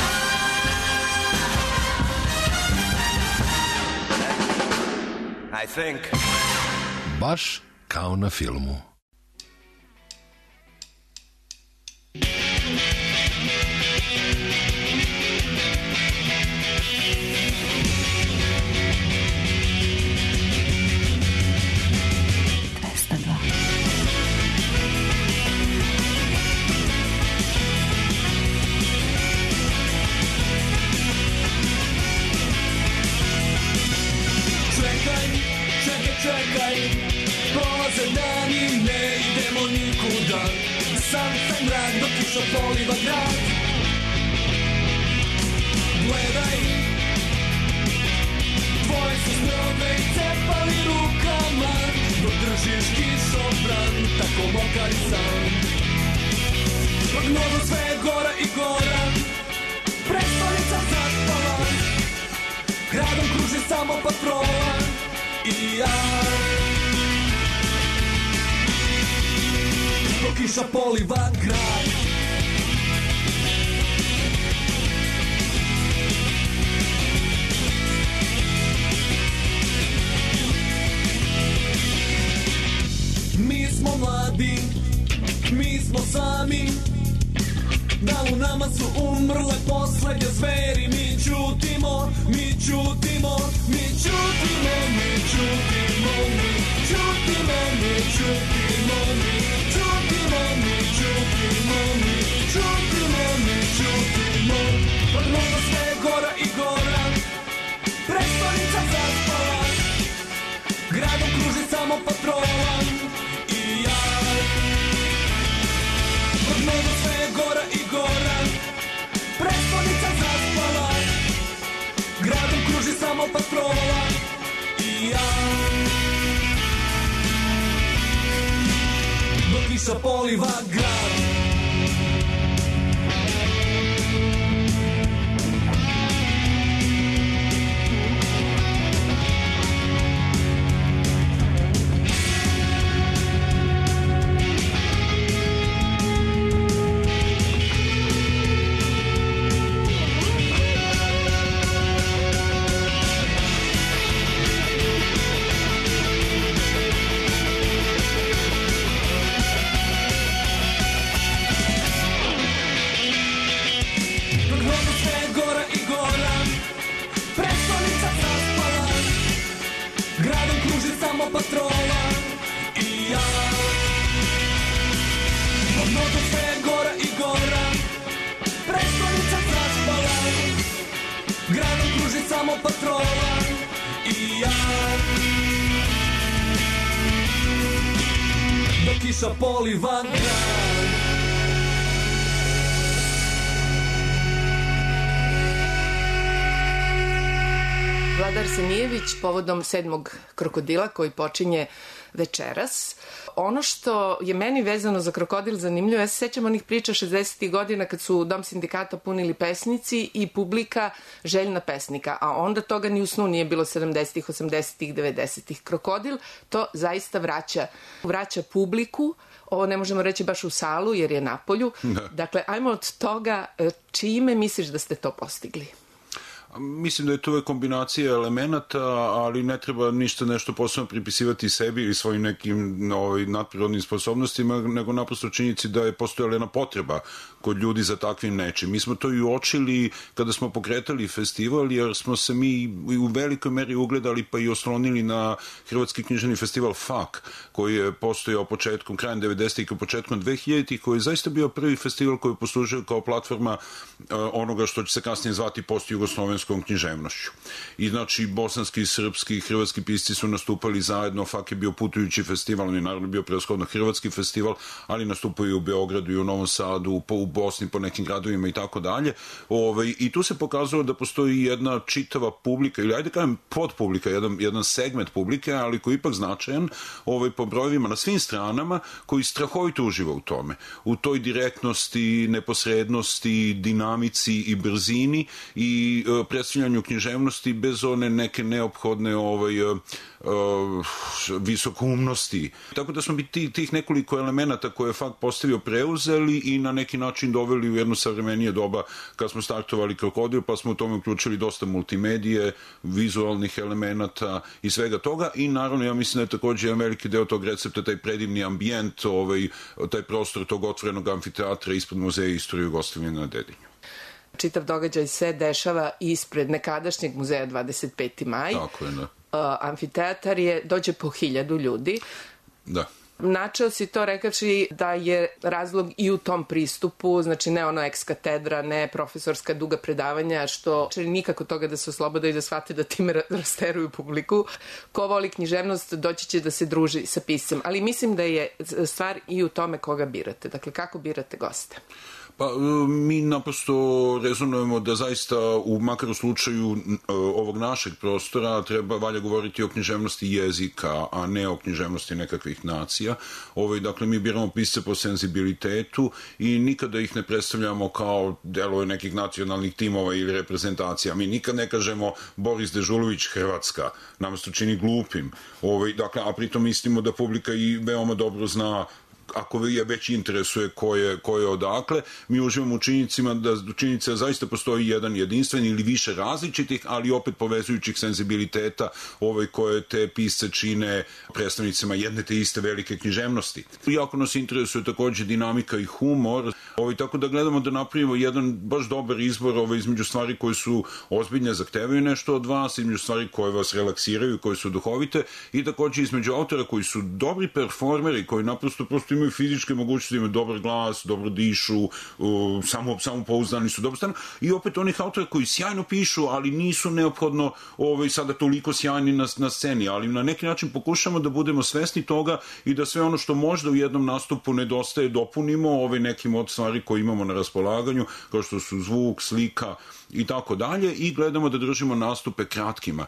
I think. Baš kao na filmu. Čekaj, prolaze dani, ne idemo nikuda. Sam taj mrak dok kiša poliva grad. Gledaj, tvoje su snove i cepali rukama, dok držiš kišobran, tako mokar i sam. Prognoza sve je gora i gora, prestonica zaspala, gradom kruži samo patrola i ja. Dok kiša poliva grad. Mi smo mladi, mi smo sami, da u nama su umrle poslednje zveri. Mi čutimo, mi čutimo, mi čutimo, mi čutimo, mi čutimo, mi čutimo, mi čutimo, mi čutimo, mi čutimo, mi čutimo. Prognoza sve je gora i gora, prestonica zaspala, gradom kruži samo patrola i ja. Prognoza sve je gora i gora, prestonica zaspala, gradom kruži samo patrola i ja. Dok kiša poliva grad. Patrola i ja. Prognoza sve je gora i gora, prestonica zaspala, gradom kruži samo patrola i ja. Dok kiša poliva grad. Vladar Senijević povodom sedmog krokodila koji počinje večeras. Ono što je meni vezano za krokodil zanimljivo, ja se sećam onih priča šezdesetih godina kad su Dom sindikata punili pesnici i publika željna pesnika, a onda toga ni u snu nije bilo sedamdesetih, osamdesetih, devedesetih. Krokodil to zaista vraća, vraća publiku. Ovo ne možemo reći baš u salu jer je napolju. Da. Dakle, ajmo od toga, čime misliš da ste to postigli? Mislim da je to kombinacija elemenata, ali ne treba ništa nešto posebno pripisivati sebi ili svojim nekim ovaj, nadprirodnim sposobnostima, nego naprosto činjenici da je postojala jedna potreba kod ljudi za takvim nečim. Mi smo to i uočili kada smo pokretali festival, jer smo se mi u velikoj meri ugledali pa i oslonili na Hrvatski književni festival F A K, koji je postojao početkom, krajem devedesetih i početkom dvehiljaditih, koji je zaista bio prvi festival koji je poslužio kao platforma uh, onoga što će se kasnije zvati post-jugoslovenskom književnošću. I znači bosanski, srpski i hrvatski pisci su nastupali zajedno, F A K je bio putujući festival, on je naravno bio prevashodno hrvatski festival, ali nastupaju u Beogradu i u Novom Sadu, po, u Bosni, po nekim gradovima i tako dalje. Ove, I tu se pokazalo da postoji jedna čitava publika, ili ajde kažem podpublika, jedan, jedan segment publike, ali koji je ipak značajan ove, po brojevima na svim stranama, koji strahovito uživa u tome. U toj direktnosti, neposrednosti, dinamici i brzini i e, predstavljanju književnosti bez one neke neophodne ovaj, e, visokoumnosti. Tako da smo bi tih, tih nekoliko elemenata koje je F A K postavio preuzeli i na neki način doveli u jedno savremenije doba kad smo startovali Krokodil, pa smo u tome uključili dosta multimedije, vizualnih elemenata i svega toga i naravno ja mislim da je također jedan veliki deo tog recepta taj predivni ambijent, ovaj, taj prostor tog otvorenog amfiteatra ispred Muzeja istorije Jugoslavije na Dedinju. Čitav događaj se dešava ispred nekadašnjeg muzeja dvadeset peti maj. Tako je, da. Uh, amfiteatar je, dođe po hiljadu ljudi. Da. Načeo si to rekavši da je razlog i u tom pristupu, znači ne ono ex katedra, ne profesorska duga predavanja, što čeli nikako toga da se oslobode i da shvate da time rasteruju publiku. Ko voli književnost doći će da se druži sa piscem, ali mislim da je stvar i u tome koga birate, dakle kako birate goste. Pa mi naprosto rezonujemo da zaista u makar u slučaju ovog našeg prostora treba valja govoriti o književnosti jezika, a ne o književnosti nekakvih nacija. Ovo, dakle, mi biramo pisce po senzibilitetu i nikada ih ne predstavljamo kao delove nekih nacionalnih timova ili reprezentacija. Mi nikad ne kažemo Boris Dežulović Hrvatska, nam se to čini glupim. Ovo, dakle, a pritom mislimo da publika i veoma dobro zna ako je već interesuje ko je, ko je odakle, mi uživamo u činjenicima da u činjenica zaista postoji jedan jedinstven ili više različitih, ali opet povezujućih senzibiliteta ovaj, koje te pisce čine predstavnicima jedne te iste velike književnosti. Jako nas interesuje takođe dinamika i humor, ovaj, tako da gledamo da napravimo jedan baš dobar izbor ovaj, između stvari koje su ozbiljne, zahtevaju nešto od vas, između stvari koje vas relaksiraju, koje su duhovite i takođe između autora koji su dobri performeri, koji naprosto prosto imaju fizičke mogućnosti, imaju dobar glas, dobro dišu, uh, samo, samo pouzdani su, dobro stanu. I opet onih autora koji sjajno pišu, ali nisu neophodno ovaj, sada toliko sjajni na, na sceni, ali na neki način pokušamo da budemo svesni toga i da sve ono što možda u jednom nastupu nedostaje dopunimo ovaj, nekim od stvari koje imamo na raspolaganju, kao što su zvuk, slika i tako dalje i gledamo da držimo nastupe kratkima.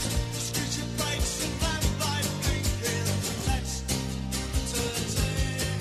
Let's turn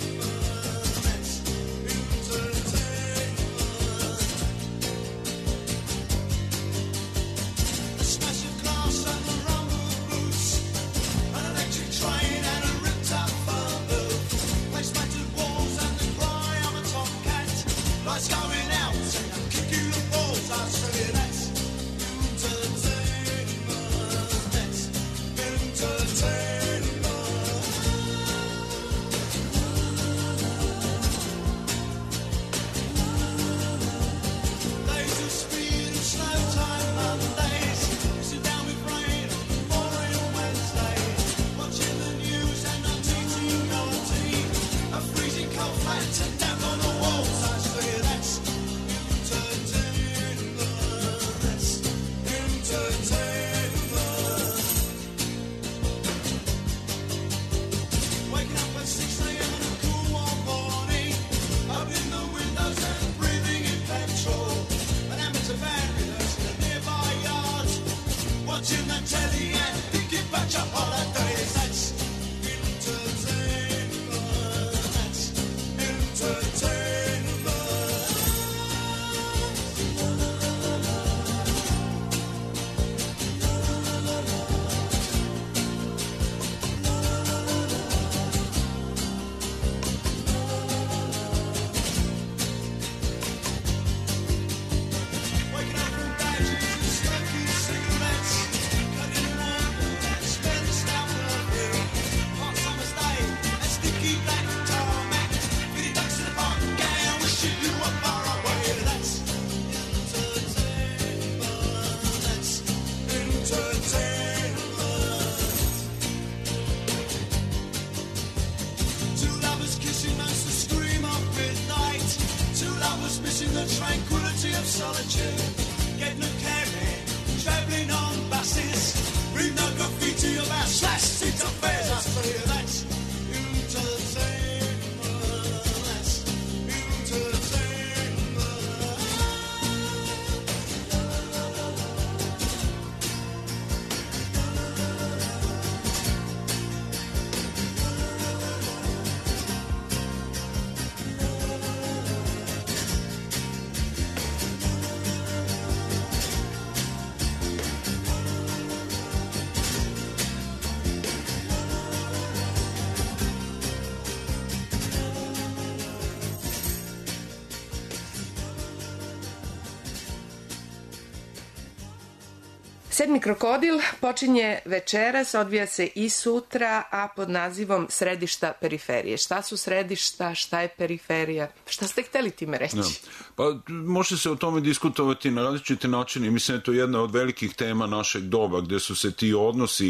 Sedmi krokodil počinje večeras, odvija se i sutra, a pod nazivom Središta periferije. Šta su središta, šta je periferija? Šta ste hteli time reći? Ja. Pa može se o tome diskutovati na različite načine. Mislim da je to jedna od velikih tema našeg doba, gde su se ti odnosi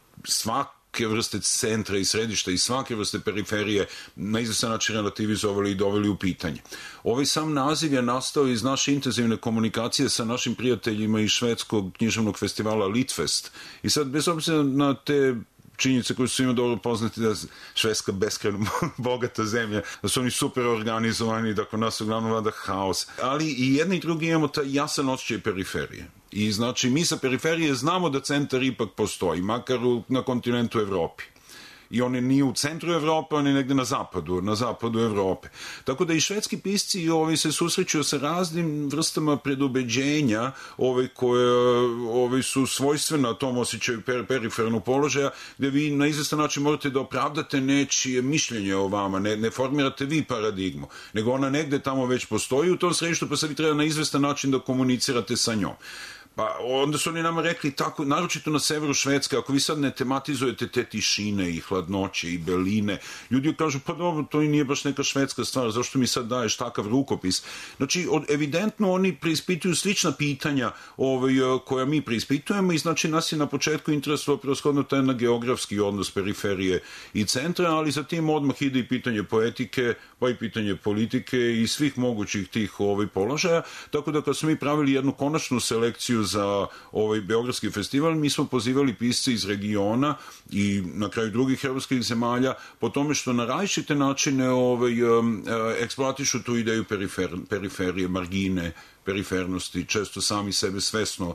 svake vrste centra i središta i svake vrste periferije na izvestan način relativizovali i doveli u pitanje. Ovaj sam naziv je nastao iz naše intenzivne komunikacije sa našim prijateljima iz švedskog književnog festivala Litfest. I sad, bez obzira na te činjenice koje su svima dobro poznati, da je Švedska beskrajno bogata zemlja, da su oni super organizovani, da kod nas uglavnom vlada haos. Ali i jedni i drugi imamo taj jasan osjećaj periferije. I znači mi sa periferije znamo da centar ipak postoji, makar u, na kontinentu Evropi. I on je nije u centru Evrope, on je negde na zapadu, na zapadu Evrope. Tako da i švedski pisci ovi se susreću sa raznim vrstama predubeđenja ove koje ove su svojstvena tom osjećaju per, perifernog položaja, gde vi na izvestan način morate da opravdate nečije mišljenje o vama, ne, ne formirate vi paradigmu, nego ona negde tamo već postoji u tom središtu, pa sad vi treba na izvestan način da komunicirate sa njom. Pa onda su oni nama rekli tako, naročito na severu Švedske, ako vi sad ne tematizujete te tišine i hladnoće i beline, ljudi kažu, pa dobro, to i nije baš neka švedska stvar, zašto mi sad daješ takav rukopis? Znači, od, evidentno oni preispituju slična pitanja ovaj, koja mi preispitujemo i znači nas je na početku interesovao prevashodno taj na geografski odnos periferije i centra, ali za tim odmah ide i pitanje poetike, pa i pitanje politike i svih mogućih tih ovaj, položaja, tako da kad smo mi pravili jednu konačnu selekciju za ovaj Beogradski festival, mi smo pozivali pisce iz regiona i na kraju drugih evropskih zemalja po tome što na različite načine ovaj, um, eksploatišu tu ideju perifer, periferije, margine, perifernosti, često sami sebe svesno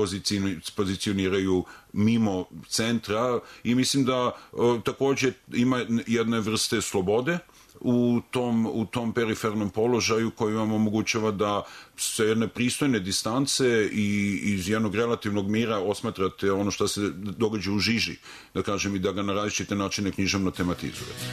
pozicioniraju mimo centra i mislim da uh, takođe ima jedne vrste slobode u tom, u tom perifernom položaju koji vam omogućava da sa jedne pristojne distance i iz jednog relativnog mira osmatrate ono što se događa u žiži, da kažem, i da ga na različite načine književno tematizujete.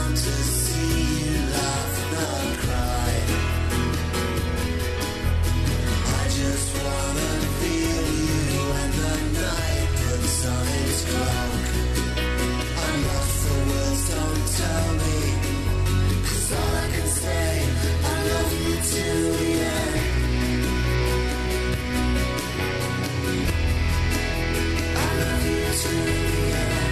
want to see you laugh, not cry. I just wanna feel you when the night puts on its cloak. I'm lost for words, don't tell me, 'cause all I can say, I love you till the end. I love you till the end.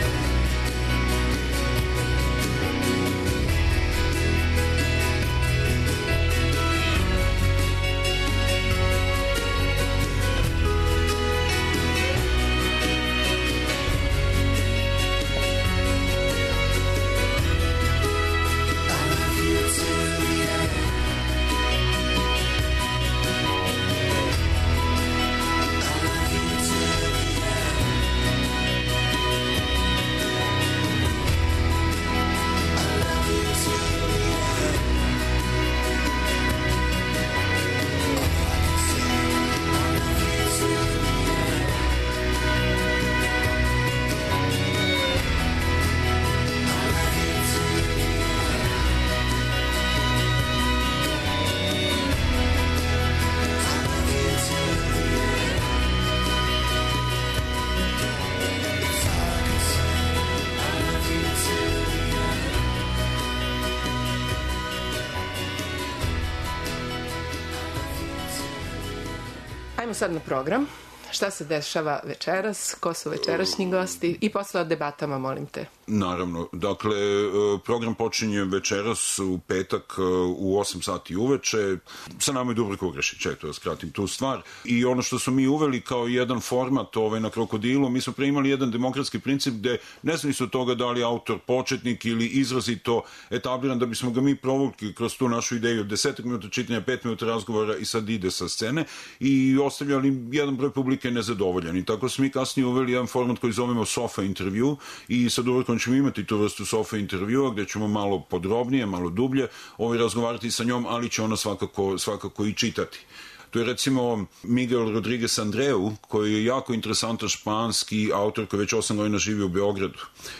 Ajmo sad na program. Šta se dešava večeras, ko su večerašnji gosti i posle o debatama, molim te. Naravno, dakle, program počinje večeras u petak u osam sati uveče. Sa nama je Dubravko Ugrešić, eto da skratim tu stvar. I ono što smo mi uveli kao jedan format ovaj, na Krokodilu, mi smo pre imali jedan demokratski princip gde nezavisno od toga da li autor početnik ili izrazito etabliran, da bismo ga mi provukli kroz tu našu ideju desetak minuta čitanja, pet minuta razgovora i sad ide sa scene i ostavljali jedan broj publike nezadovoljan. I tako smo mi kasnije uveli jedan format koji zovemo Sofa intervju i sa Dubravkom ćemo imati tu vrstu Sofa intervjua gde ćemo malo podrobnije, malo dublje ovaj, razgovarati sa njom, ali će ona svakako, svakako i čitati. Tu je recimo Miguel Rodriguez Andreu, koji je jako interesantan španski autor koji već osam godina živi u Beogradu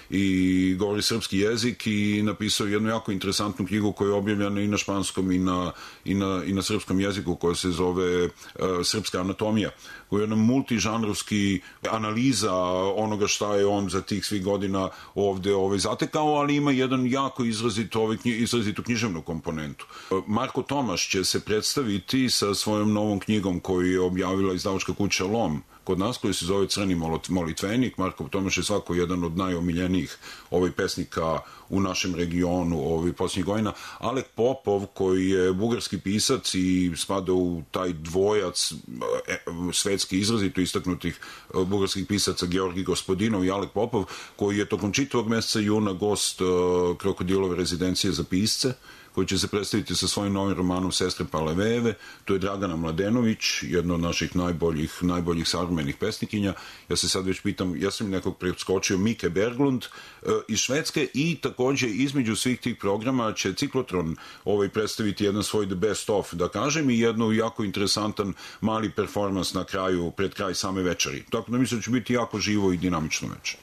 i govori srpski jezik i napisao jednu jako interesantnu knjigu koja je objavljena i na španskom i na, i na, i na srpskom jeziku koja se zove uh, Srpska anatomija, koja je jedna multižanrovski analiza onoga šta je on za tih svih godina ovde ovaj, zatekao, ali ima jedan jako izrazito, ovaj, izrazito književnu komponentu. Marko Tomaš će se predstaviti sa svojom novom knjigom koju je objavila izdavačka kuća Lom kod nas, koji se zove Crni molitvenik. Marko Tomaš je svako jedan od najomiljenijih ovaj pesnika u našem regionu ovaj posljednjih godina. Alek Popov, koji je bugarski pisac i spada u taj dvojac e, svetski izrazito istaknutih bugarskih pisaca Georgi Gospodinov i Alek Popov, koji je tokom čitavog meseca juna gost uh, Krokodilove rezidencije za pisce, koji će se predstaviti sa svojim novim romanom Sestre Paleveve. To je Dragana Mladenović, jedna od naših najboljih, najboljih savremenih pesnikinja. Ja se sad već pitam, ja sam nekog preskočio, Mike Berglund e, iz Švedske, i takođe između svih tih programa će Ciklotron ovaj, predstaviti jedan svoj the best of, da kažem, i jednu jako interesantan mali performans na kraju, pred kraj same večeri. Tako da mislim da će biti jako živo i dinamično večer.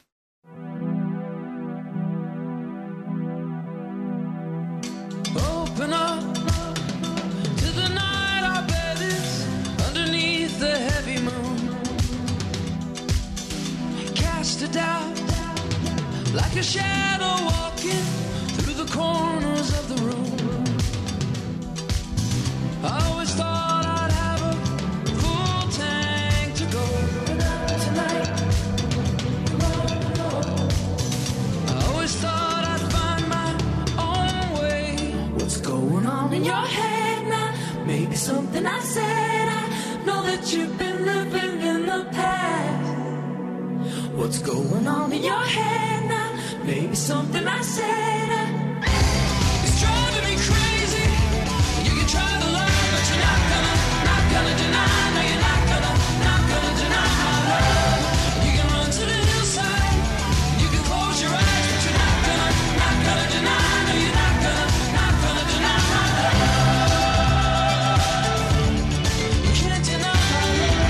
Open up to the night, our bed underneath the heavy moon. Cast it out like a shadow walking through the corners of the room. I always thought I'd have a full tank to go tonight. I always thought I'd find my own way. What's going on in your head now? Maybe something I said. I know that you've been living in the past. What's going on in your head now? Maybe something I said. I It's driving me crazy. You can try to lie, but you're not gonna, not gonna deny. No, you're not gonna, not gonna deny my love. You can run to the hillside. You can close your eyes, but you're not gonna, not gonna deny. No, you're not gonna, not gonna deny my love. You can't deny my love.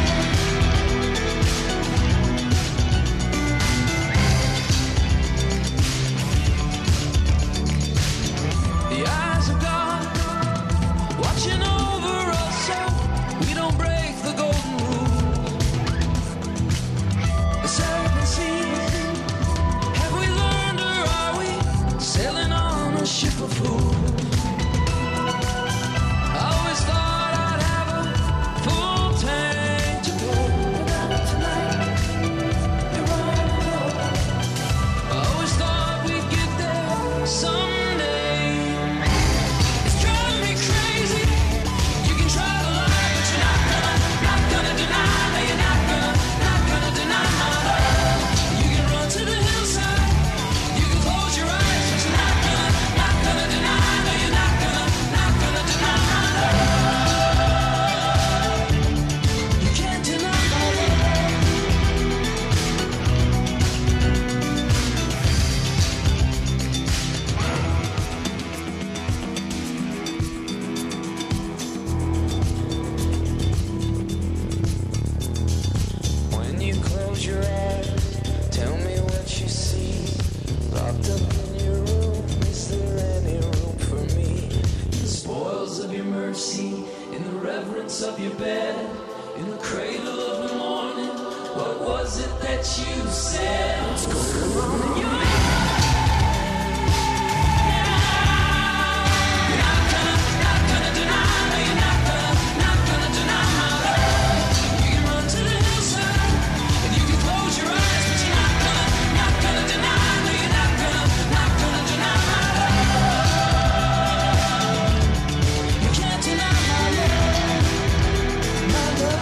locked up in your room. Is there any room for me? In the spoils of your mercy, in the reverence of your bed, in the cradle of the morning, what was it that you said? What's going on in your head? You're not gonna, not gonna deny, no, you're not gonna, not gonna deny my love. You can run to the hillside, and you can close your eyes, but you're not gonna, not gonna deny, no, you're not gonna, not gonna deny my love. You can't deny my love, my love.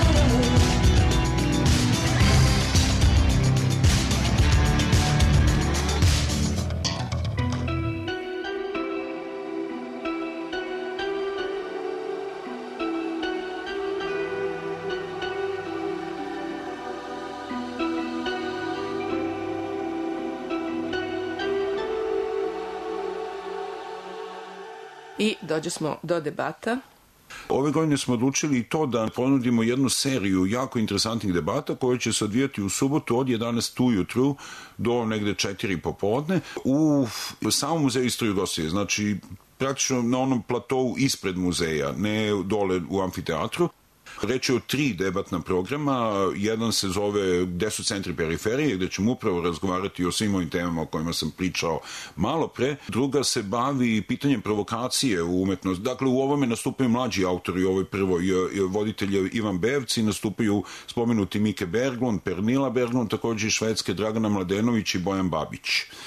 I dođe smo do debata. Ove godine smo odlučili i to da ponudimo jednu seriju jako interesantnih debata koje će se odvijati u subotu od jedanaest ujutru do negde četiri popodne u samom muzeju istorije Jugoslavije. Znači, praktično na onom platovu ispred muzeja, ne dole u amfiteatru. Reč je o tri debatna programa, jedan se zove Gde su centri periferije, gde ćemo upravo razgovarati o svim ovim temama o kojima sam pričao malo pre. Druga se bavi pitanjem provokacije u umetnosti. Dakle, u ovome nastupaju mlađi autori, u ovoj prvoj voditelj je Ivan Bevci, nastupaju spomenuti Mike Berglund, Pernila Berglund, takođe i švedske Dragana Mladenović i Bojan Babić.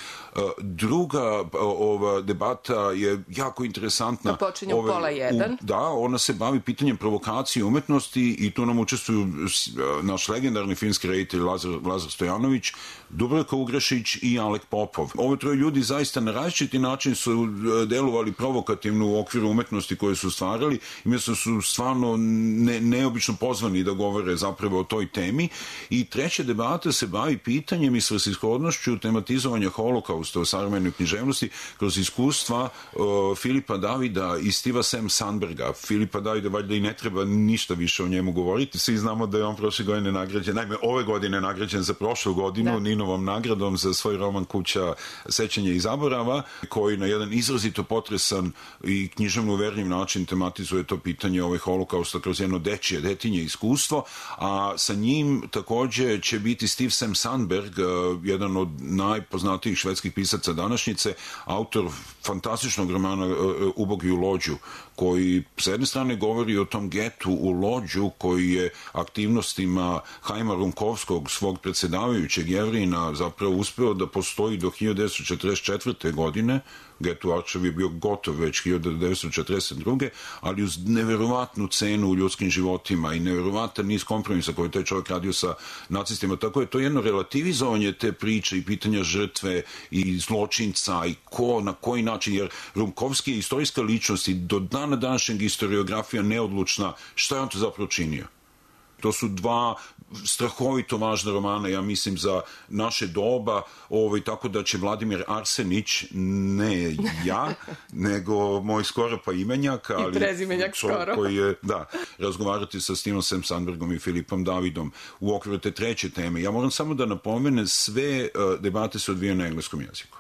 Druga ova debata je jako interesantna. To počinje u pola jedan. U, da, ona se bavi pitanjem provokacije umetnosti i tu nam učestvuju naš legendarni filmski reditelj Lazar, Lazar Stojanović, Dubravka Ugrešić i Alek Popov. Ove troje ljudi zaista na različiti način su delovali provokativno u okviru umetnosti koje su stvarali i mislim su stvarno ne, neobično pozvani da govore zapravo o toj temi. I treća debata se bavi pitanjem i svrsishodnošću tematizovanja holokausta u savremenoj književnosti kroz iskustva uh, Filipa Davida i Stiva Sam Sandberga. Filipa Davida valjda i ne treba ništa više o njemu govoriti. Svi znamo da je on prošle godine nagrađen, najme ove godine nagrađen za prošlu godinu da. Ninovom nagradom za svoj roman Kuća sećanja i zaborava, koji na jedan izrazito potresan i književno uverljiv način tematizuje to pitanje ovaj holokausta kroz jedno dečije, detinje iskustvo, a sa njim takođe će biti Steve Sam Sandberg, uh, jedan od najpoznatijih švedskih pisaca današnjice, autor fantastičnog romana Ubogi u Lođu, koji s jedne strane govori o tom getu u Lođu koji je aktivnostima Hajma Runkovskog, svog predsjedavajućeg Jevrina, zapravo uspeo da postoji do hiljadu devetsto četrdeset četvrte. godine. Get u Arčev je bio gotov već hiljadu devetsto četrdeset druge. ali uz neverovatnu cenu u ljudskim životima i neverovatan niz kompromisa koji taj čovjek radio sa nacistima. Tako je to jedno relativizovanje te priče i pitanja žrtve i zločinca i ko, na koji način, jer Runkovski je istorijska ličnost i do dana današnjeg historiografija neodlučna šta je on to zapravo činio. To su dva strahovito važna romana, ja mislim, za naše doba, ovaj, tako da će Vladimir Arsenić, ne ja, nego moj skoro pa imenjak, ali i prezimenjak skoro, koji je, da, razgovarati sa Stevom Sam Sandbergom i Filipom Davidom u okviru te treće teme. Ja moram samo da napomenem, sve uh, debate se odvijaju na engleskom jeziku.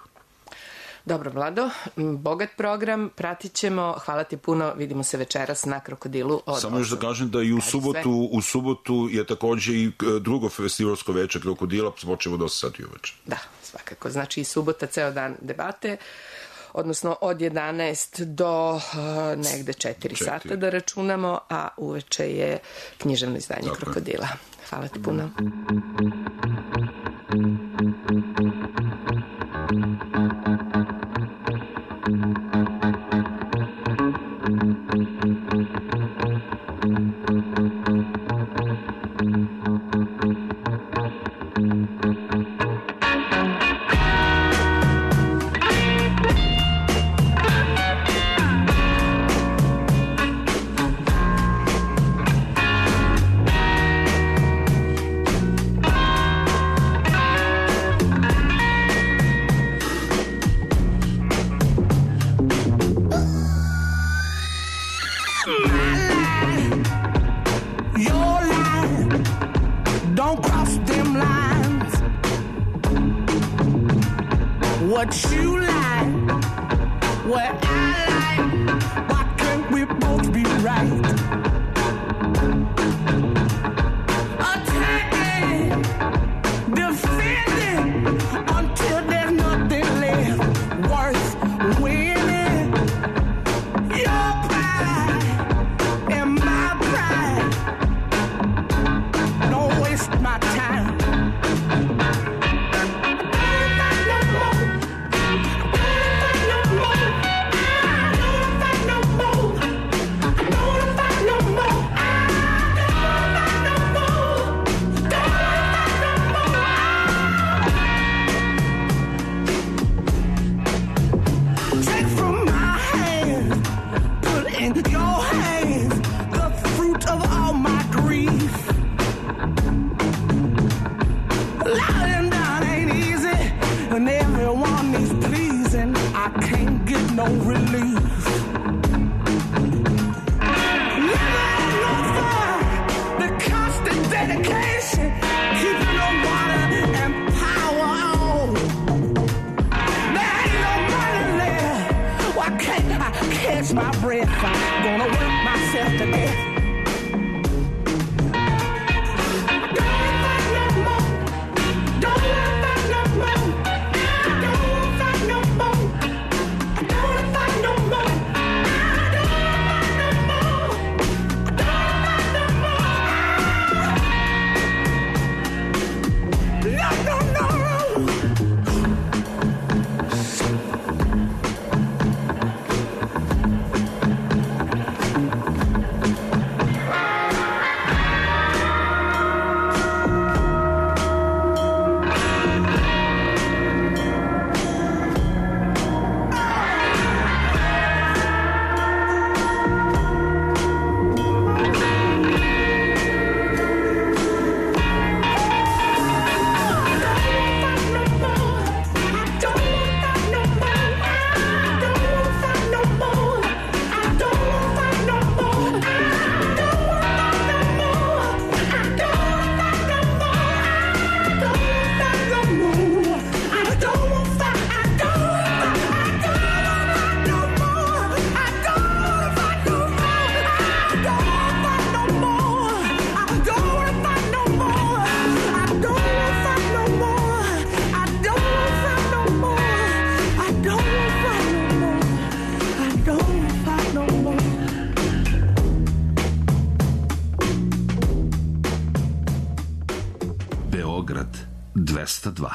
Dobro, Vlado, bogat program, pratit ćemo. Hvala ti puno, vidimo se večeras na Krokodilu. Od Samo još da kažem da i u subotu, u subotu je takođe i drugo festivalsko veče Krokodila, počeo od osam sati uveče. Da, svakako. Znači i subota, ceo dan debate, odnosno od jedanaest do uh, negde četiri sata da računamo, a uveče je književno izdanje Dakle. Krokodila. Hvala ti puno. Bye. what you like, what I like. Why can't we both be right? Attacking, defending, until there's nothing left worth winning. Your pride and my pride. Don't waste my time. Take from my hands, put in your hands the fruit of all my grief. Lying down ain't easy, and everyone needs pleasing. I can't get no relief. Living on fire, the constant dedication, keeping the water and power on. There ain't no money there. Why can't I catch my breath? I'm gonna work myself to death. Don't fight no more. Don't fight no more. Don't fight no more. Don't fight no more. Don't fight no more. Don't fight no more. No, no, no. Beograd dvesta dva.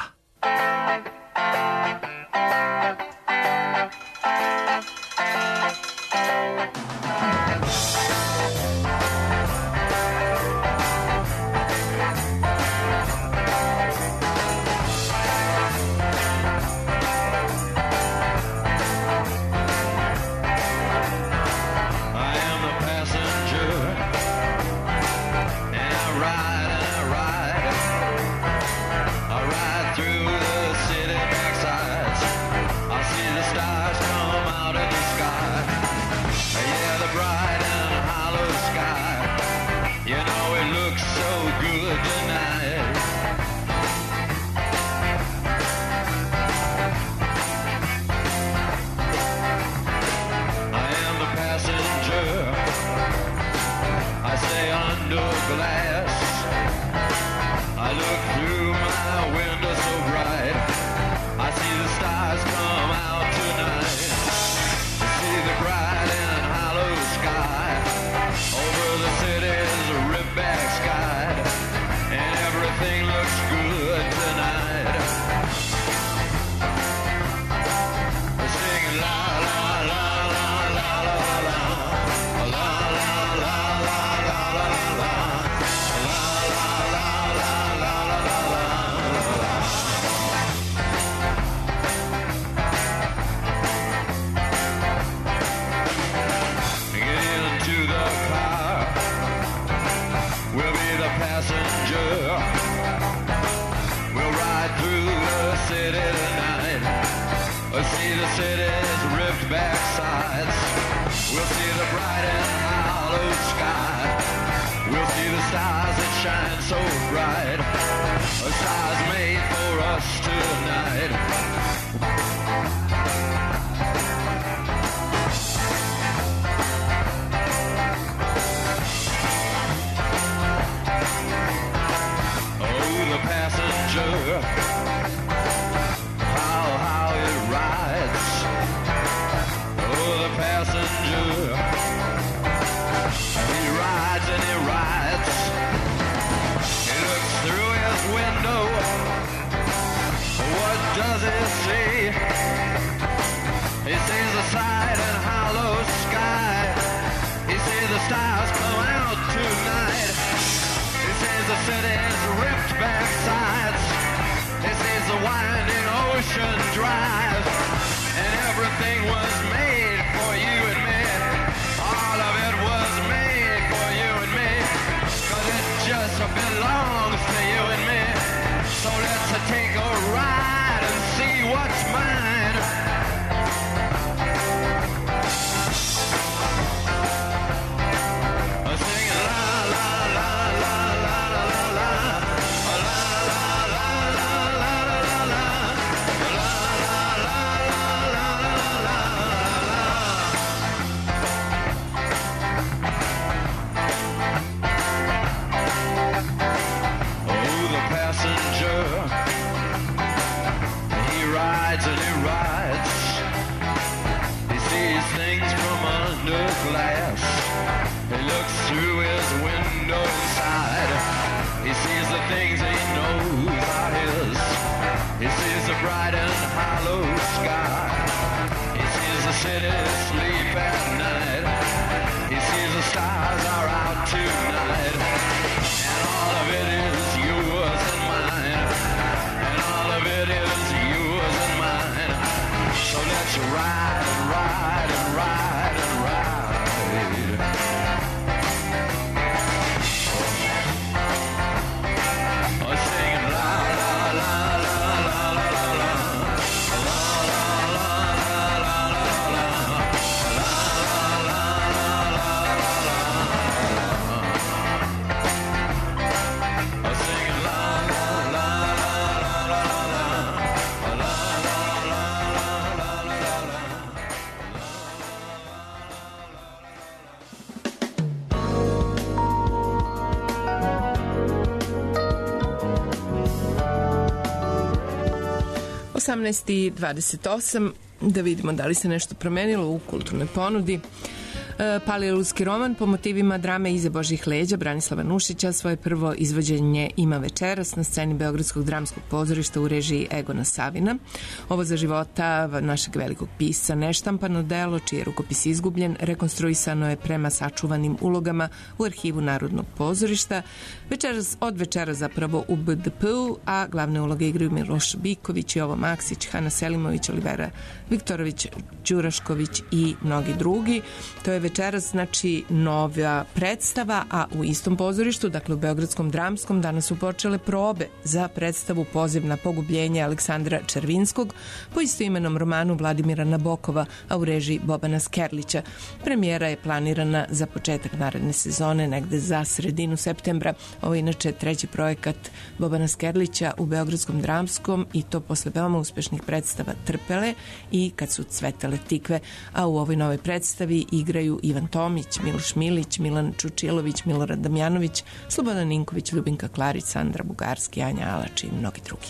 A stars made for us tonight. minute sleep at night. He sees the stars are out tonight, and all of it is yours and mine, and all of it is yours and mine. So let's ride and ride and ride and ride. Oh, singing la la la la la la la la. osamnaest i dvadeset osam, da vidimo da li se nešto promenilo u kulturnoj ponudi. Paleolutski roman po motivima drame Ize Božjih leđa Branislava Nušića svoje prvo izvođenje ima večeras na sceni Beogradskog dramskog pozorišta u režiji Egona Savina. Ovo za života našeg velikog pisca neštampano delo, čiji je rukopis izgubljen, rekonstruisano je prema sačuvanim ulogama u arhivu Narodnog pozorišta. Večeras, od večera zapravo u B D P-u, a glavne uloge igraju Miloš Biković, Jovo Maksić, Hana Selimović, Olivera Viktorović, Đurašković i mnogi drugi. To je večeras, znači, nova predstava, a u istom pozorištu, dakle u Beogradskom dramskom, danas su počele probe za predstavu Poziv na pogubljenje Aleksandra Červinskog po istoimenom romanu Vladimira Nabokova, a u režiji Bobana Skerlića. Premijera je planirana za početak naredne sezone, negde za sredinu septembra. Ovo je inače treći projekat Bobana Skerlića u Beogradskom dramskom, i to posle veoma uspešnih predstava Trpele i Kad su cvetale tikve, a u ovoj novoj predstavi igraju Ivan Tomić, Miloš Milić, Milan Čučilović, Milorad Damjanović, Slobodan Ninković, Ljubinka Klarić, Sandra Bugarski, Anja Alač i mnogi drugi.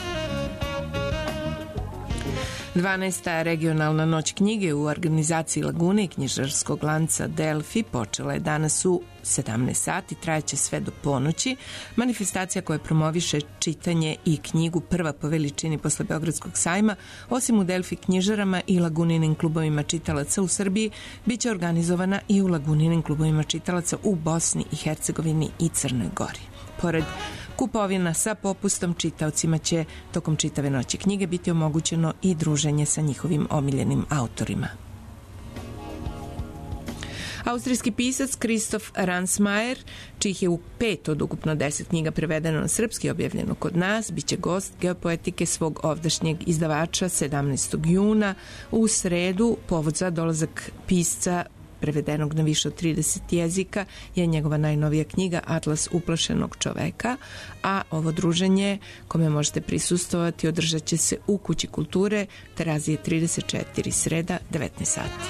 dvanaesta regionalna noć knjige u organizaciji Lagune i knjižarskog lanca Delfi počela je danas u sedamnaest sati, trajaće sve do ponoći. Manifestacija koja promoviše čitanje i knjigu prva po veličini posle Beogradskog sajma, osim u Delfi knjižarama i Laguninim klubovima čitalaca u Srbiji, biće organizovana i u Laguninim klubovima čitalaca u Bosni i Hercegovini i Crnoj Gori. Pored kupovina sa popustom, čitaocima će tokom čitave noći knjige biti omogućeno i druženje sa njihovim omiljenim autorima. Austrijski pisac Kristof Ransmajer, čih je u pet od ukupno deset knjiga prevedeno na srpski i objavljeno kod nas, biće gost Geopoetike svog ovdašnjeg izdavača sedamnaestog juna u sredu. Povod za dolazak pisca prevedenog na više od trideset jezika je njegova najnovija knjiga Atlas uplašenog čoveka, a ovo druženje kome možete prisustovati održat će se u Kući kulture, Terazije trideset četiri, sreda, devetnaest sati.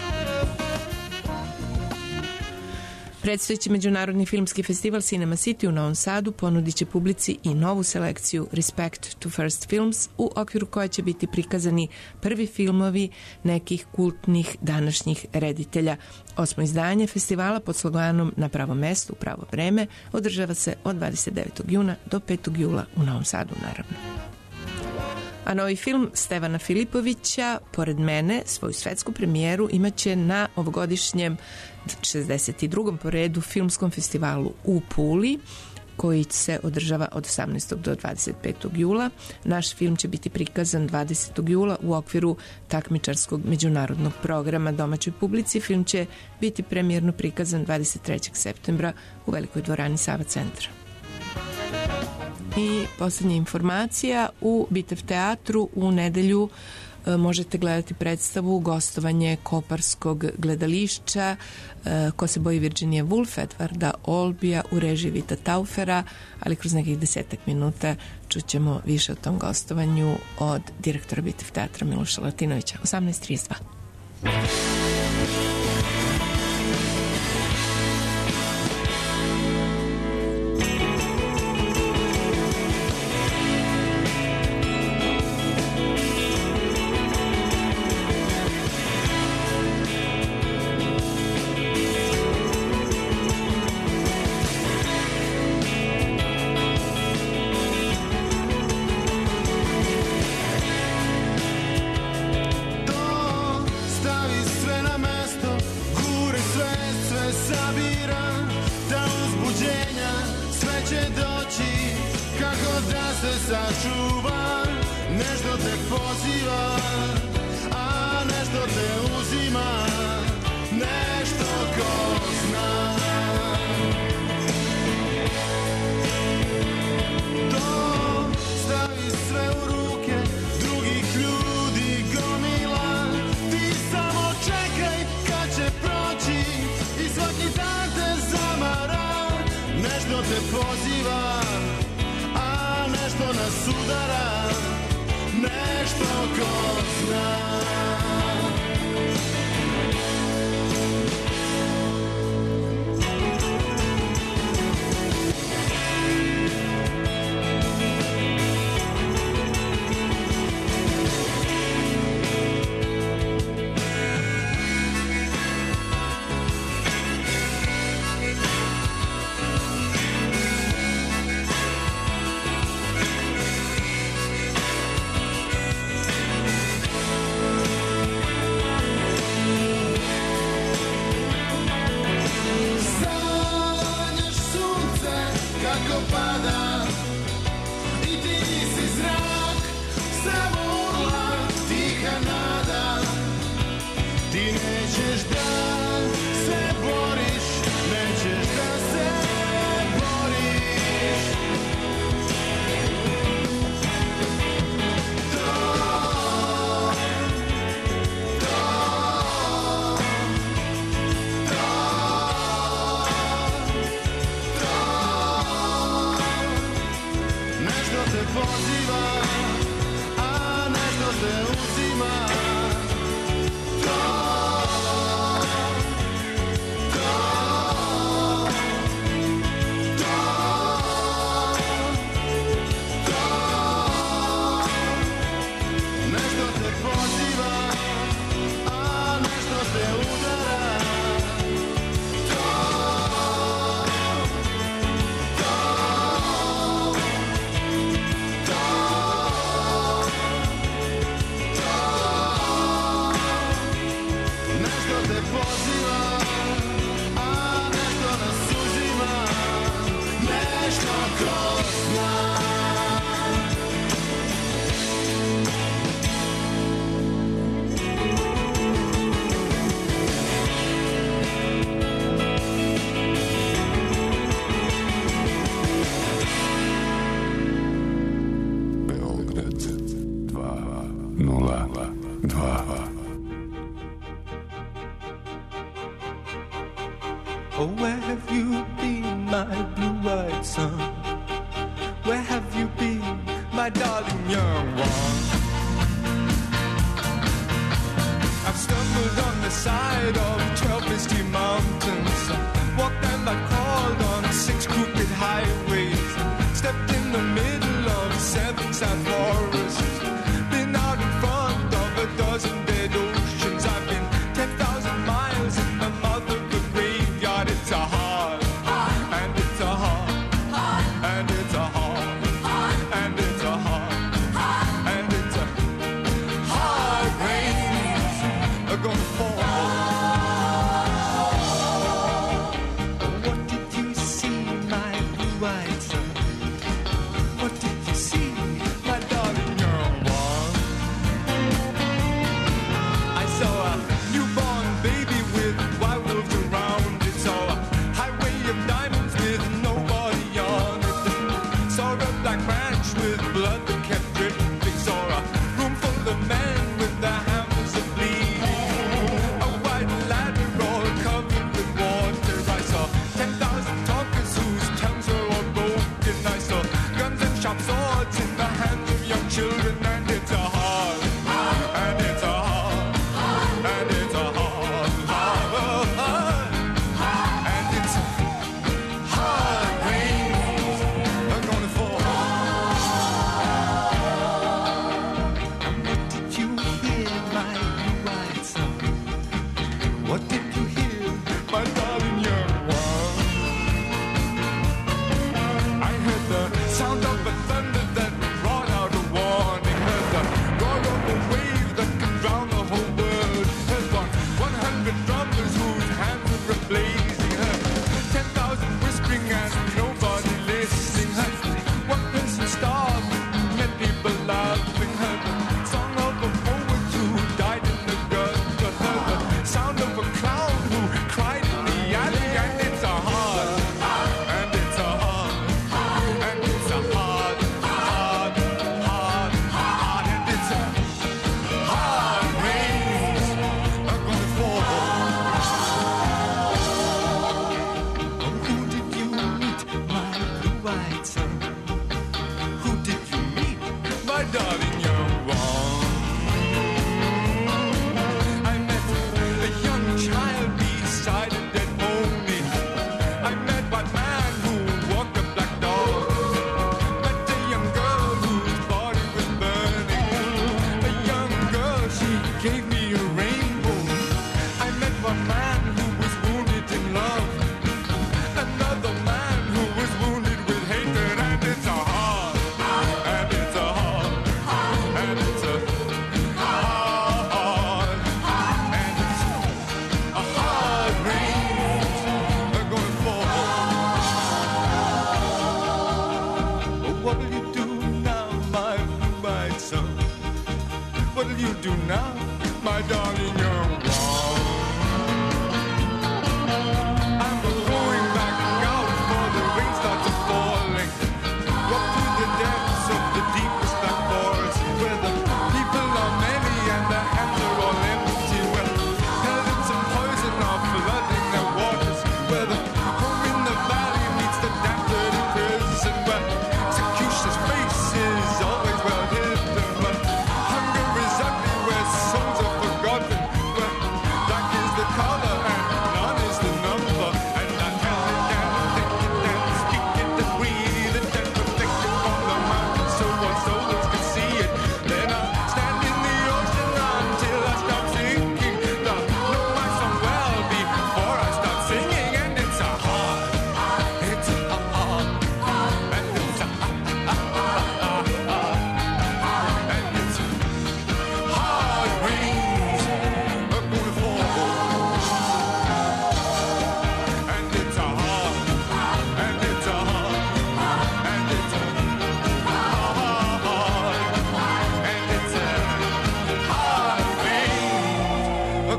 Predstojeći Međunarodni filmski festival Cinema City u Novom Sadu ponudit će publici i novu selekciju Respect to First Films, u okviru koje će biti prikazani prvi filmovi nekih kultnih današnjih reditelja. Osmo izdanje festivala pod sloganom Na pravom mestu, u pravo vreme održava se od dvadeset devetog juna do petog jula u Novom Sadu, naravno. A novi film Stevana Filipovića, Pored mene, svoju svetsku premijeru imaće na ovogodišnjem šezdeset drugom po redu filmskom festivalu u Puli, koji se održava od osamnaestog do dvadeset petog jula. Naš film će biti prikazan dvadesetog jula u okviru takmičarskog međunarodnog programa domaćoj publici. Film će biti premijerno prikazan dvadeset trećeg septembra u Velikoj dvorani Sava centra. I posljednja informacija, u Bitev teatru u nedelju možete gledati predstavu Gostovanje Koparskog gledališća Ko se boji Virginia Woolf, Edvarda Olbija u režiji Vita Taufera, ali kroz nekih desetak minuta čućemo više o tom gostovanju od direktora Bitev teatra Miloša Latinovića. osamnaest trideset dva. Stavi sve sabiram da uzbuđenja sve će doći, kako da se sačuva, nešto te poziva, a nešto te uzima, nešto ko zna. To stavi sve u ruke drugih ljudi gomila, ti samo čekaj kad će proći i svaki dan te zamara, nešto te poziva, a nešto nas udara, nešto ko zna. Pada i ti si zrak, samo urla, tiha nada. Ti nećeš da se boriš, nećeš da se boriš. To, to, poziva, a nešto te uzima. To, to, to, to, nešto te poziva, a nešto te udara. Oh, where have you been, my blue-eyed son? Where have you been, my darling young one? I've stumbled on the side of twelve misty mountains, walked them I called on six crooked highways, stepped in the middle of seven sad forests, been out in front of a dozen dead oceans. I've been ten thousand miles in the mouth of the graveyard. It's a hard, and it's a hard, and it's a hard, and it's a hard, and it's a hard rain are gonna fall. What did you see, my blue-eyed son? What did you see, my darling young one? I saw a newborn baby with wild wolves around it. Saw a highway of diamonds with nobody on it. Saw a black branch with blood that kept dripping. Saw a room full of men with their hammers of bleeding. A white ladder all covered with water. I saw ten thousand talkers whose tongues were all broken. I saw guns and sharp swords in the hands of young children. And it's a hard, and it's a hard, and it's a hard, hard, hard, and it's a hard rain are gonna fall. And what did you hear, my blue-eyed son? What did you hear, my darling young one? I heard the sound of a thunder that brought out a warning. Heard the roar of a wave that can drown the whole world. Heard one, one hundred drummers whose hands were blazing.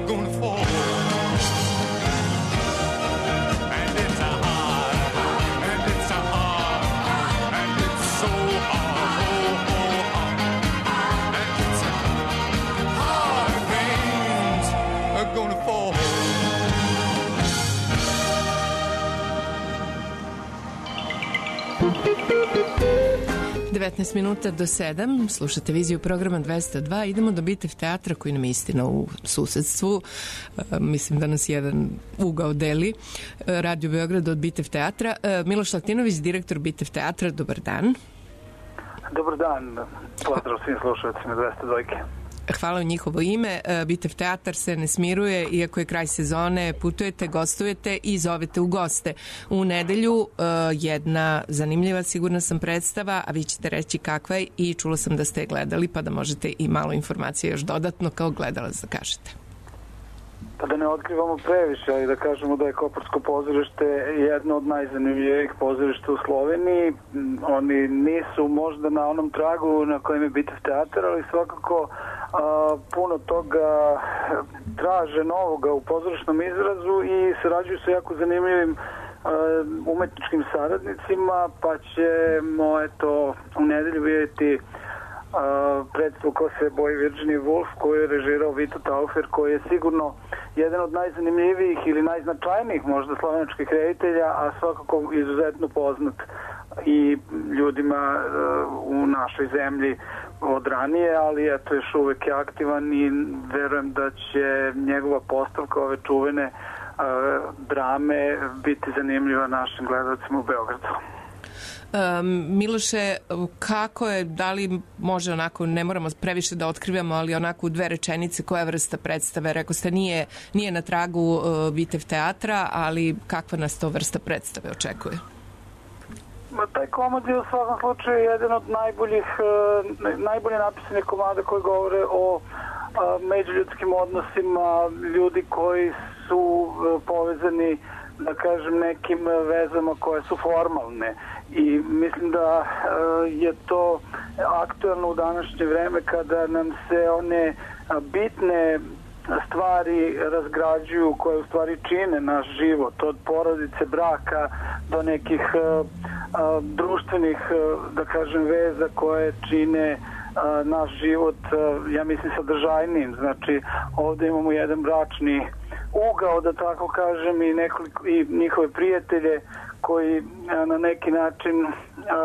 gonna fall. And it's a hard, and it's a hard, and it's so hard, oh, oh, hard. And it's a hard, things are gonna fall. devetnaest minuta do sedam, slušate viziju programa dvesta dva, idemo do Bitev teatra koji nam je istina u susedstvu. E, mislim da nas jedan ugao deli. E, Radio Beograd od Bitev teatra. E, Miloš Latinović, direktor Bitev teatra, dobar dan. Dobar dan, pozdrav svim slušalcima dvesta dva. Hvala u njihovo ime. Bitev teatar se ne smiruje, iako je kraj sezone, putujete, gostujete i zovete u goste. U nedelju jedna zanimljiva, sigurna sam, predstava, a vi ćete reći kakva je i čula sam da ste je gledali, pa da možete i malo informacije još dodatno kao gledalac da kažete. Pa da ne otkrivamo previše, ali da kažemo da je Koparsko pozorište jedno od najzanimljivijih pozorišta u Sloveniji. Oni nisu možda na onom tragu na kojem je Bitev teatar, ali svakako a, puno toga traže novoga u pozorišnom izrazu i sarađuju sa jako zanimljivim a, umetničkim saradnicima, pa ćemo eto u nedelju vidjeti Uh, predstavu Ko se boji Virginia Woolf koju je režirao Vito Taufer, koji je sigurno jedan od najzanimljivijih ili najznačajnijih možda slovenačkih reditelja, a svakako izuzetno poznat i ljudima uh, u našoj zemlji od ranije, ali eto još uvek je aktivan i verujem da će njegova postavka ove čuvene uh, drame biti zanimljiva našim gledalcima u Beogradu. Um, Miloše, kako je, da li može onako, ne moramo previše da otkrivamo, ali onako u dve rečenice, koja vrsta predstave? Rekao ste, nije, nije na tragu uh, Bitev teatra, ali kakva nas to vrsta predstave očekuje? Ma, taj komad je u svakom slučaju jedan od najboljih, uh, najbolje napisanih komada koji govore o uh, međuljudskim odnosima ljudi koji su uh, povezani, da kažem, nekim vezama koje su formalne i mislim da je to aktuelno u današnje vreme kada nam se one bitne stvari razgrađuju koje u stvari čine naš život, od porodice, braka do nekih društvenih, da kažem, veza koje čine naš život, ja mislim, sadržajnim. Znači, ovde imamo jedan bračni ugao, da tako kažem, i, nekoliko, i njihove prijatelje koji a, na neki način a,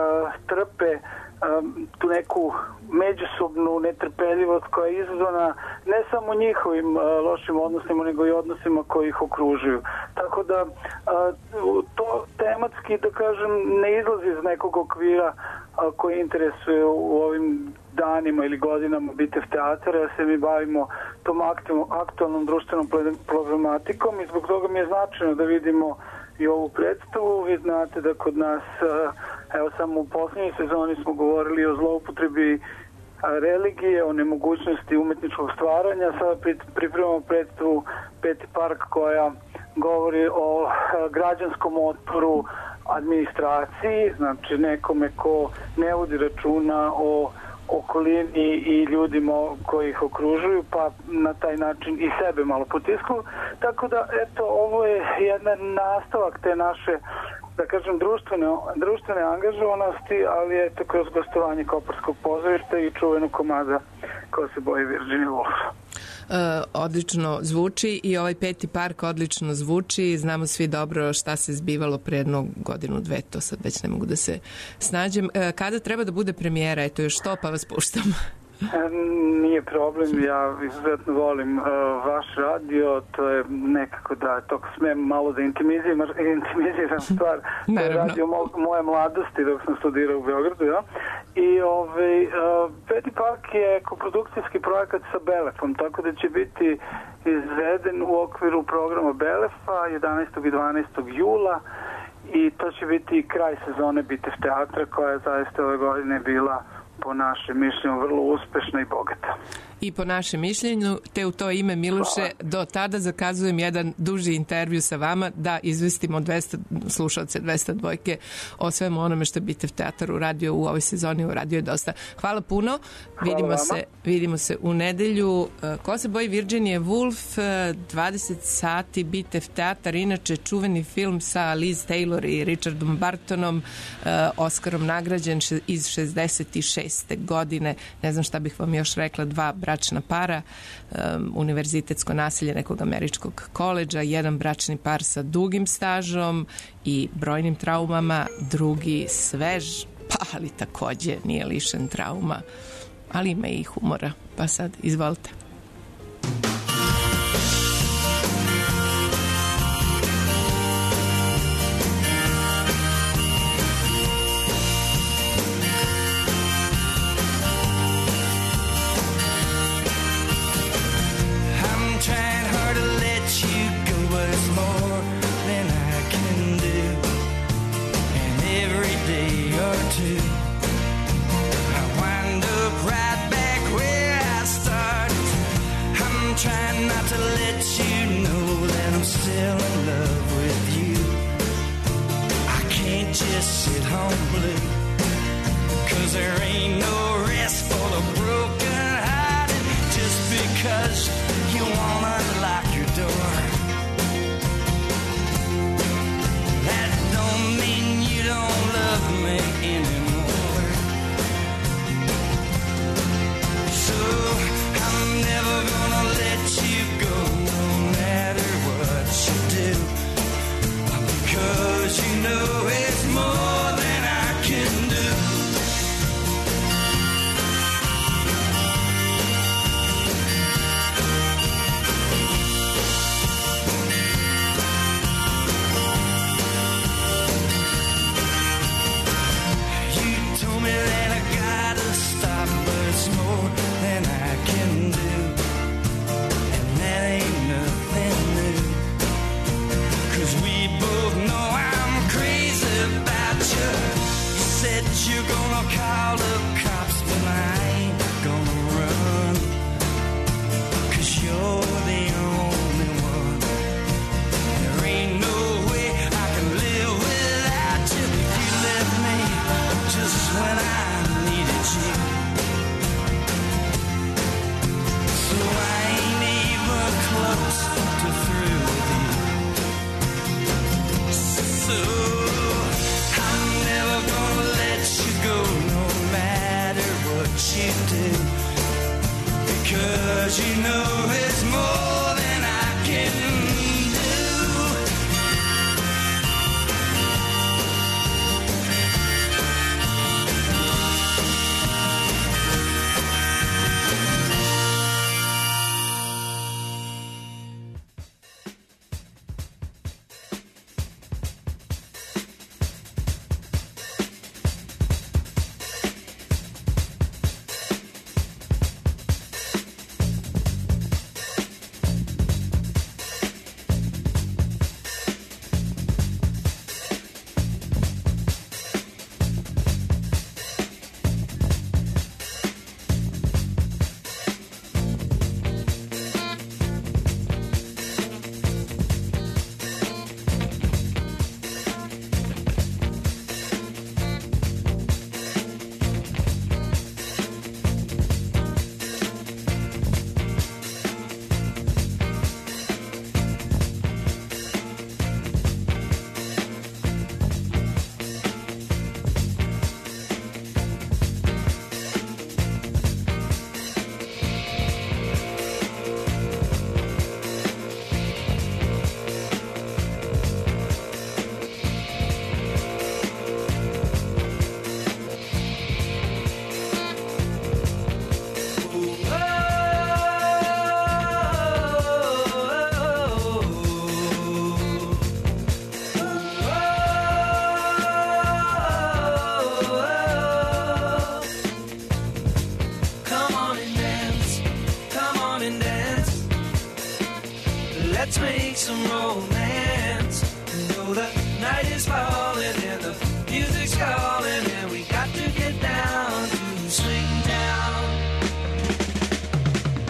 trpe a, tu neku međusobnu netrpeljivost koja je izazvana ne samo njihovim a, lošim odnosima, nego i odnosima koji ih okružuju. Tako da a, to tematski, da kažem, ne izlazi iz nekog okvira a, koji interesuje u ovim danima ili godinama Bitev teatara, ja se mi bavimo tom aktualnom društvenom problematikom i zbog toga mi je značajno da vidimo i ovu predstavu. Vi znate da kod nas, evo samo u posljednjoj sezoni smo govorili o zloupotrebi religije, o nemogućnosti umetničkog stvaranja. Sada pripremamo predstavu Peti park koja govori o građanskom otporu administraciji, znači nekome ko ne vodi računa o okolini i ljudima koji ih okružuju, pa na taj način i sebe malo potisku. Tako da, eto, ovo je jedan nastavak te naše, da kažem, društvene, društvene angažovanosti, ali eto, kroz gostovanje Koparskog pozorišta i čuvenog komada Ko se boji Virginia Woolf. Uh, odlično zvuči i ovaj Peti park odlično zvuči. Znamo svi dobro šta se zbivalo pre jednu godinu, dve, to sad već ne mogu da se snađem. Uh, kada treba da bude premijera? Eto još to, pa vas puštam. Nije problem, ja izuzetno volim uh, vaš radio, to je nekako da, to smem malo da intimiziram, intimiziram stvar, to je radio mo, moje mladosti dok sam studirao u Beogradu, ja? I ovaj, uh, Peti park je koprodukcijski projekat sa Belefom, tako da će biti izveden u okviru programa Belefa jedanaestog i dvanaestog jula i to će biti kraj sezone Bitev teatra koja je zaista ove godine bila po našem mišljenju vrlo uspešna i bogata. i po našem mišljenju, te u to ime, Miloše, do tada zakazujem jedan duži intervju sa vama da izvestimo dvesta slušalce dvesta dvojke o svemu onome što je Bitev teatar uradio u ovoj sezoni, uradio je dosta. Hvala puno, vidimo vama. se, vidimo se u nedelju. Ko se boji Virginia Woolf, dvadeset sati, Bitev teatar, inače čuveni film sa Liz Taylor i Richardom Bartonom, Oskarom nagrađen iz šezdeset šeste godine. Ne znam šta bih vam još rekla, dva bračna para, um, univerzitetsko nasilje nekog američkog koleđa, jedan bračni par sa dugim stažom i brojnim traumama, drugi svež, pa ali takođe nije lišen trauma, ali ima i humora. Pa sad, izvolite. Trying not to let you know that I'm still in love with you. I can't just sit home blue, 'cause there ain't no rest for the broken hearted. Just because you wanna lock your door, that don't mean you don't love me anymore. So I'm never gonna let you go, no matter what you do, because you know it's more than I can do. You told me that I gotta stop, but it's more than I can do. That ain't nothing new, 'cause we both know I'm crazy about you. You said you're gonna call the cops, but I ain't gonna run, 'cause you're the only one. There ain't no way I can live without you. You left me just when I needed you, so I ain't even close to through with you. So I'm never gonna let you go, no matter what you do, because you know it's more than I can do. Let's make some romance. Though the night is falling and the music's calling, and we got to get down to swing down.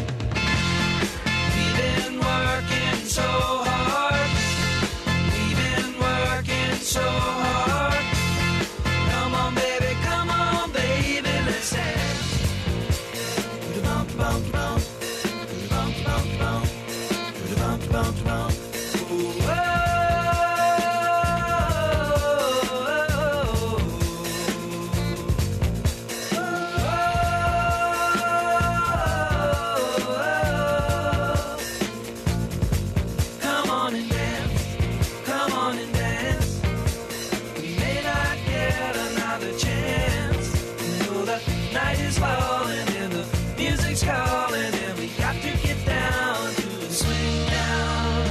bounce, bounce, bounce. Ooh, oh. Calling and we got to get down to the swing down.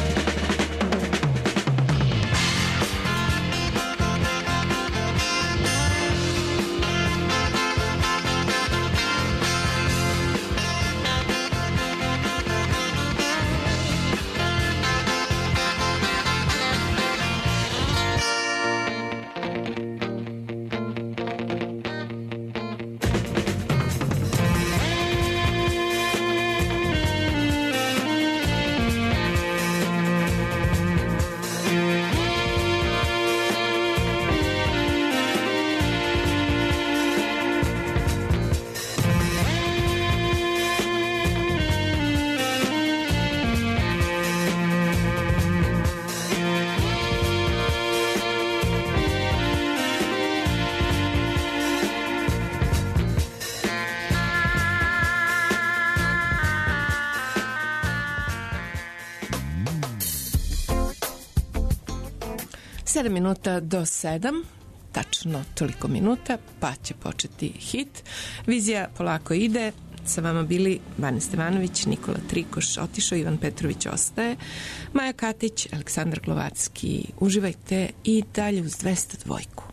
sedam minuta do sedam, tačno toliko minuta, pa će početi hit. Vizija polako ide, sa vama bili Vanja Stevanović, Nikola Trikoš otišao, Ivan Petrović ostaje, Maja Katić, Aleksandar Glovacki. Uživajte i dalje uz dvesta dvojku.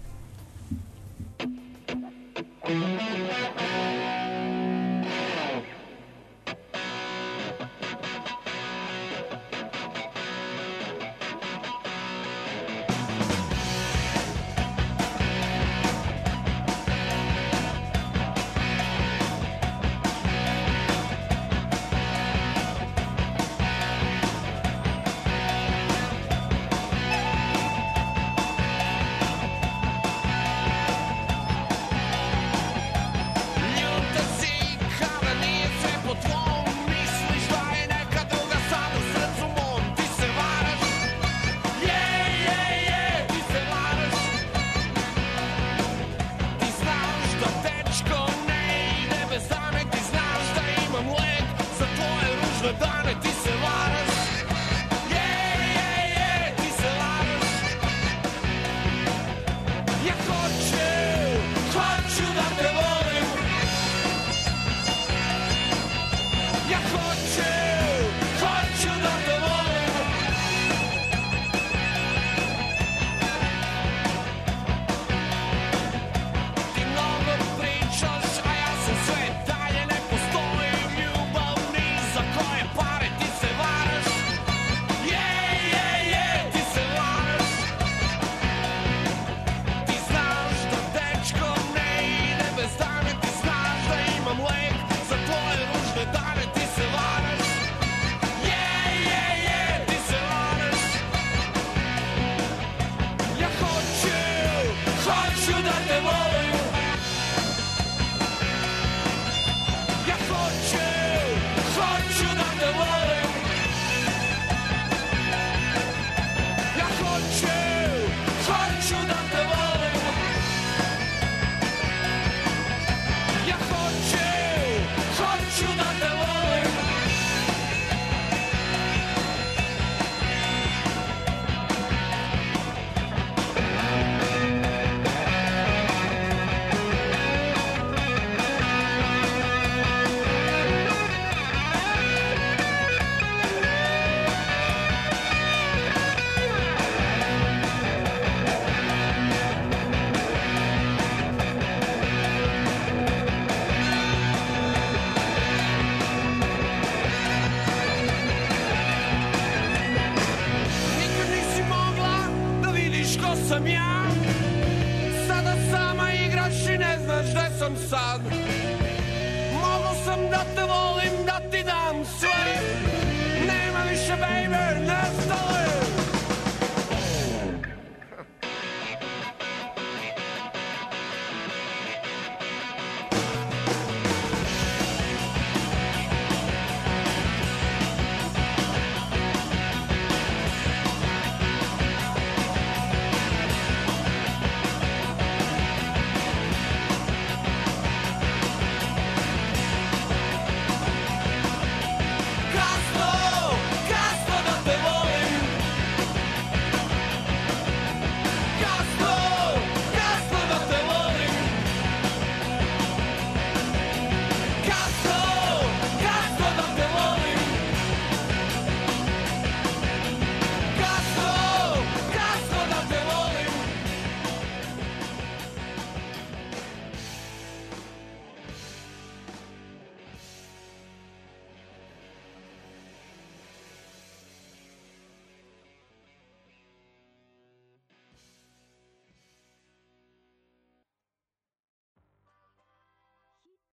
sam ja. Sada sama igraš i ne znaš gde sam sad. Mogu sam da te volim, da ti dam sve. Nema više baby, nestalo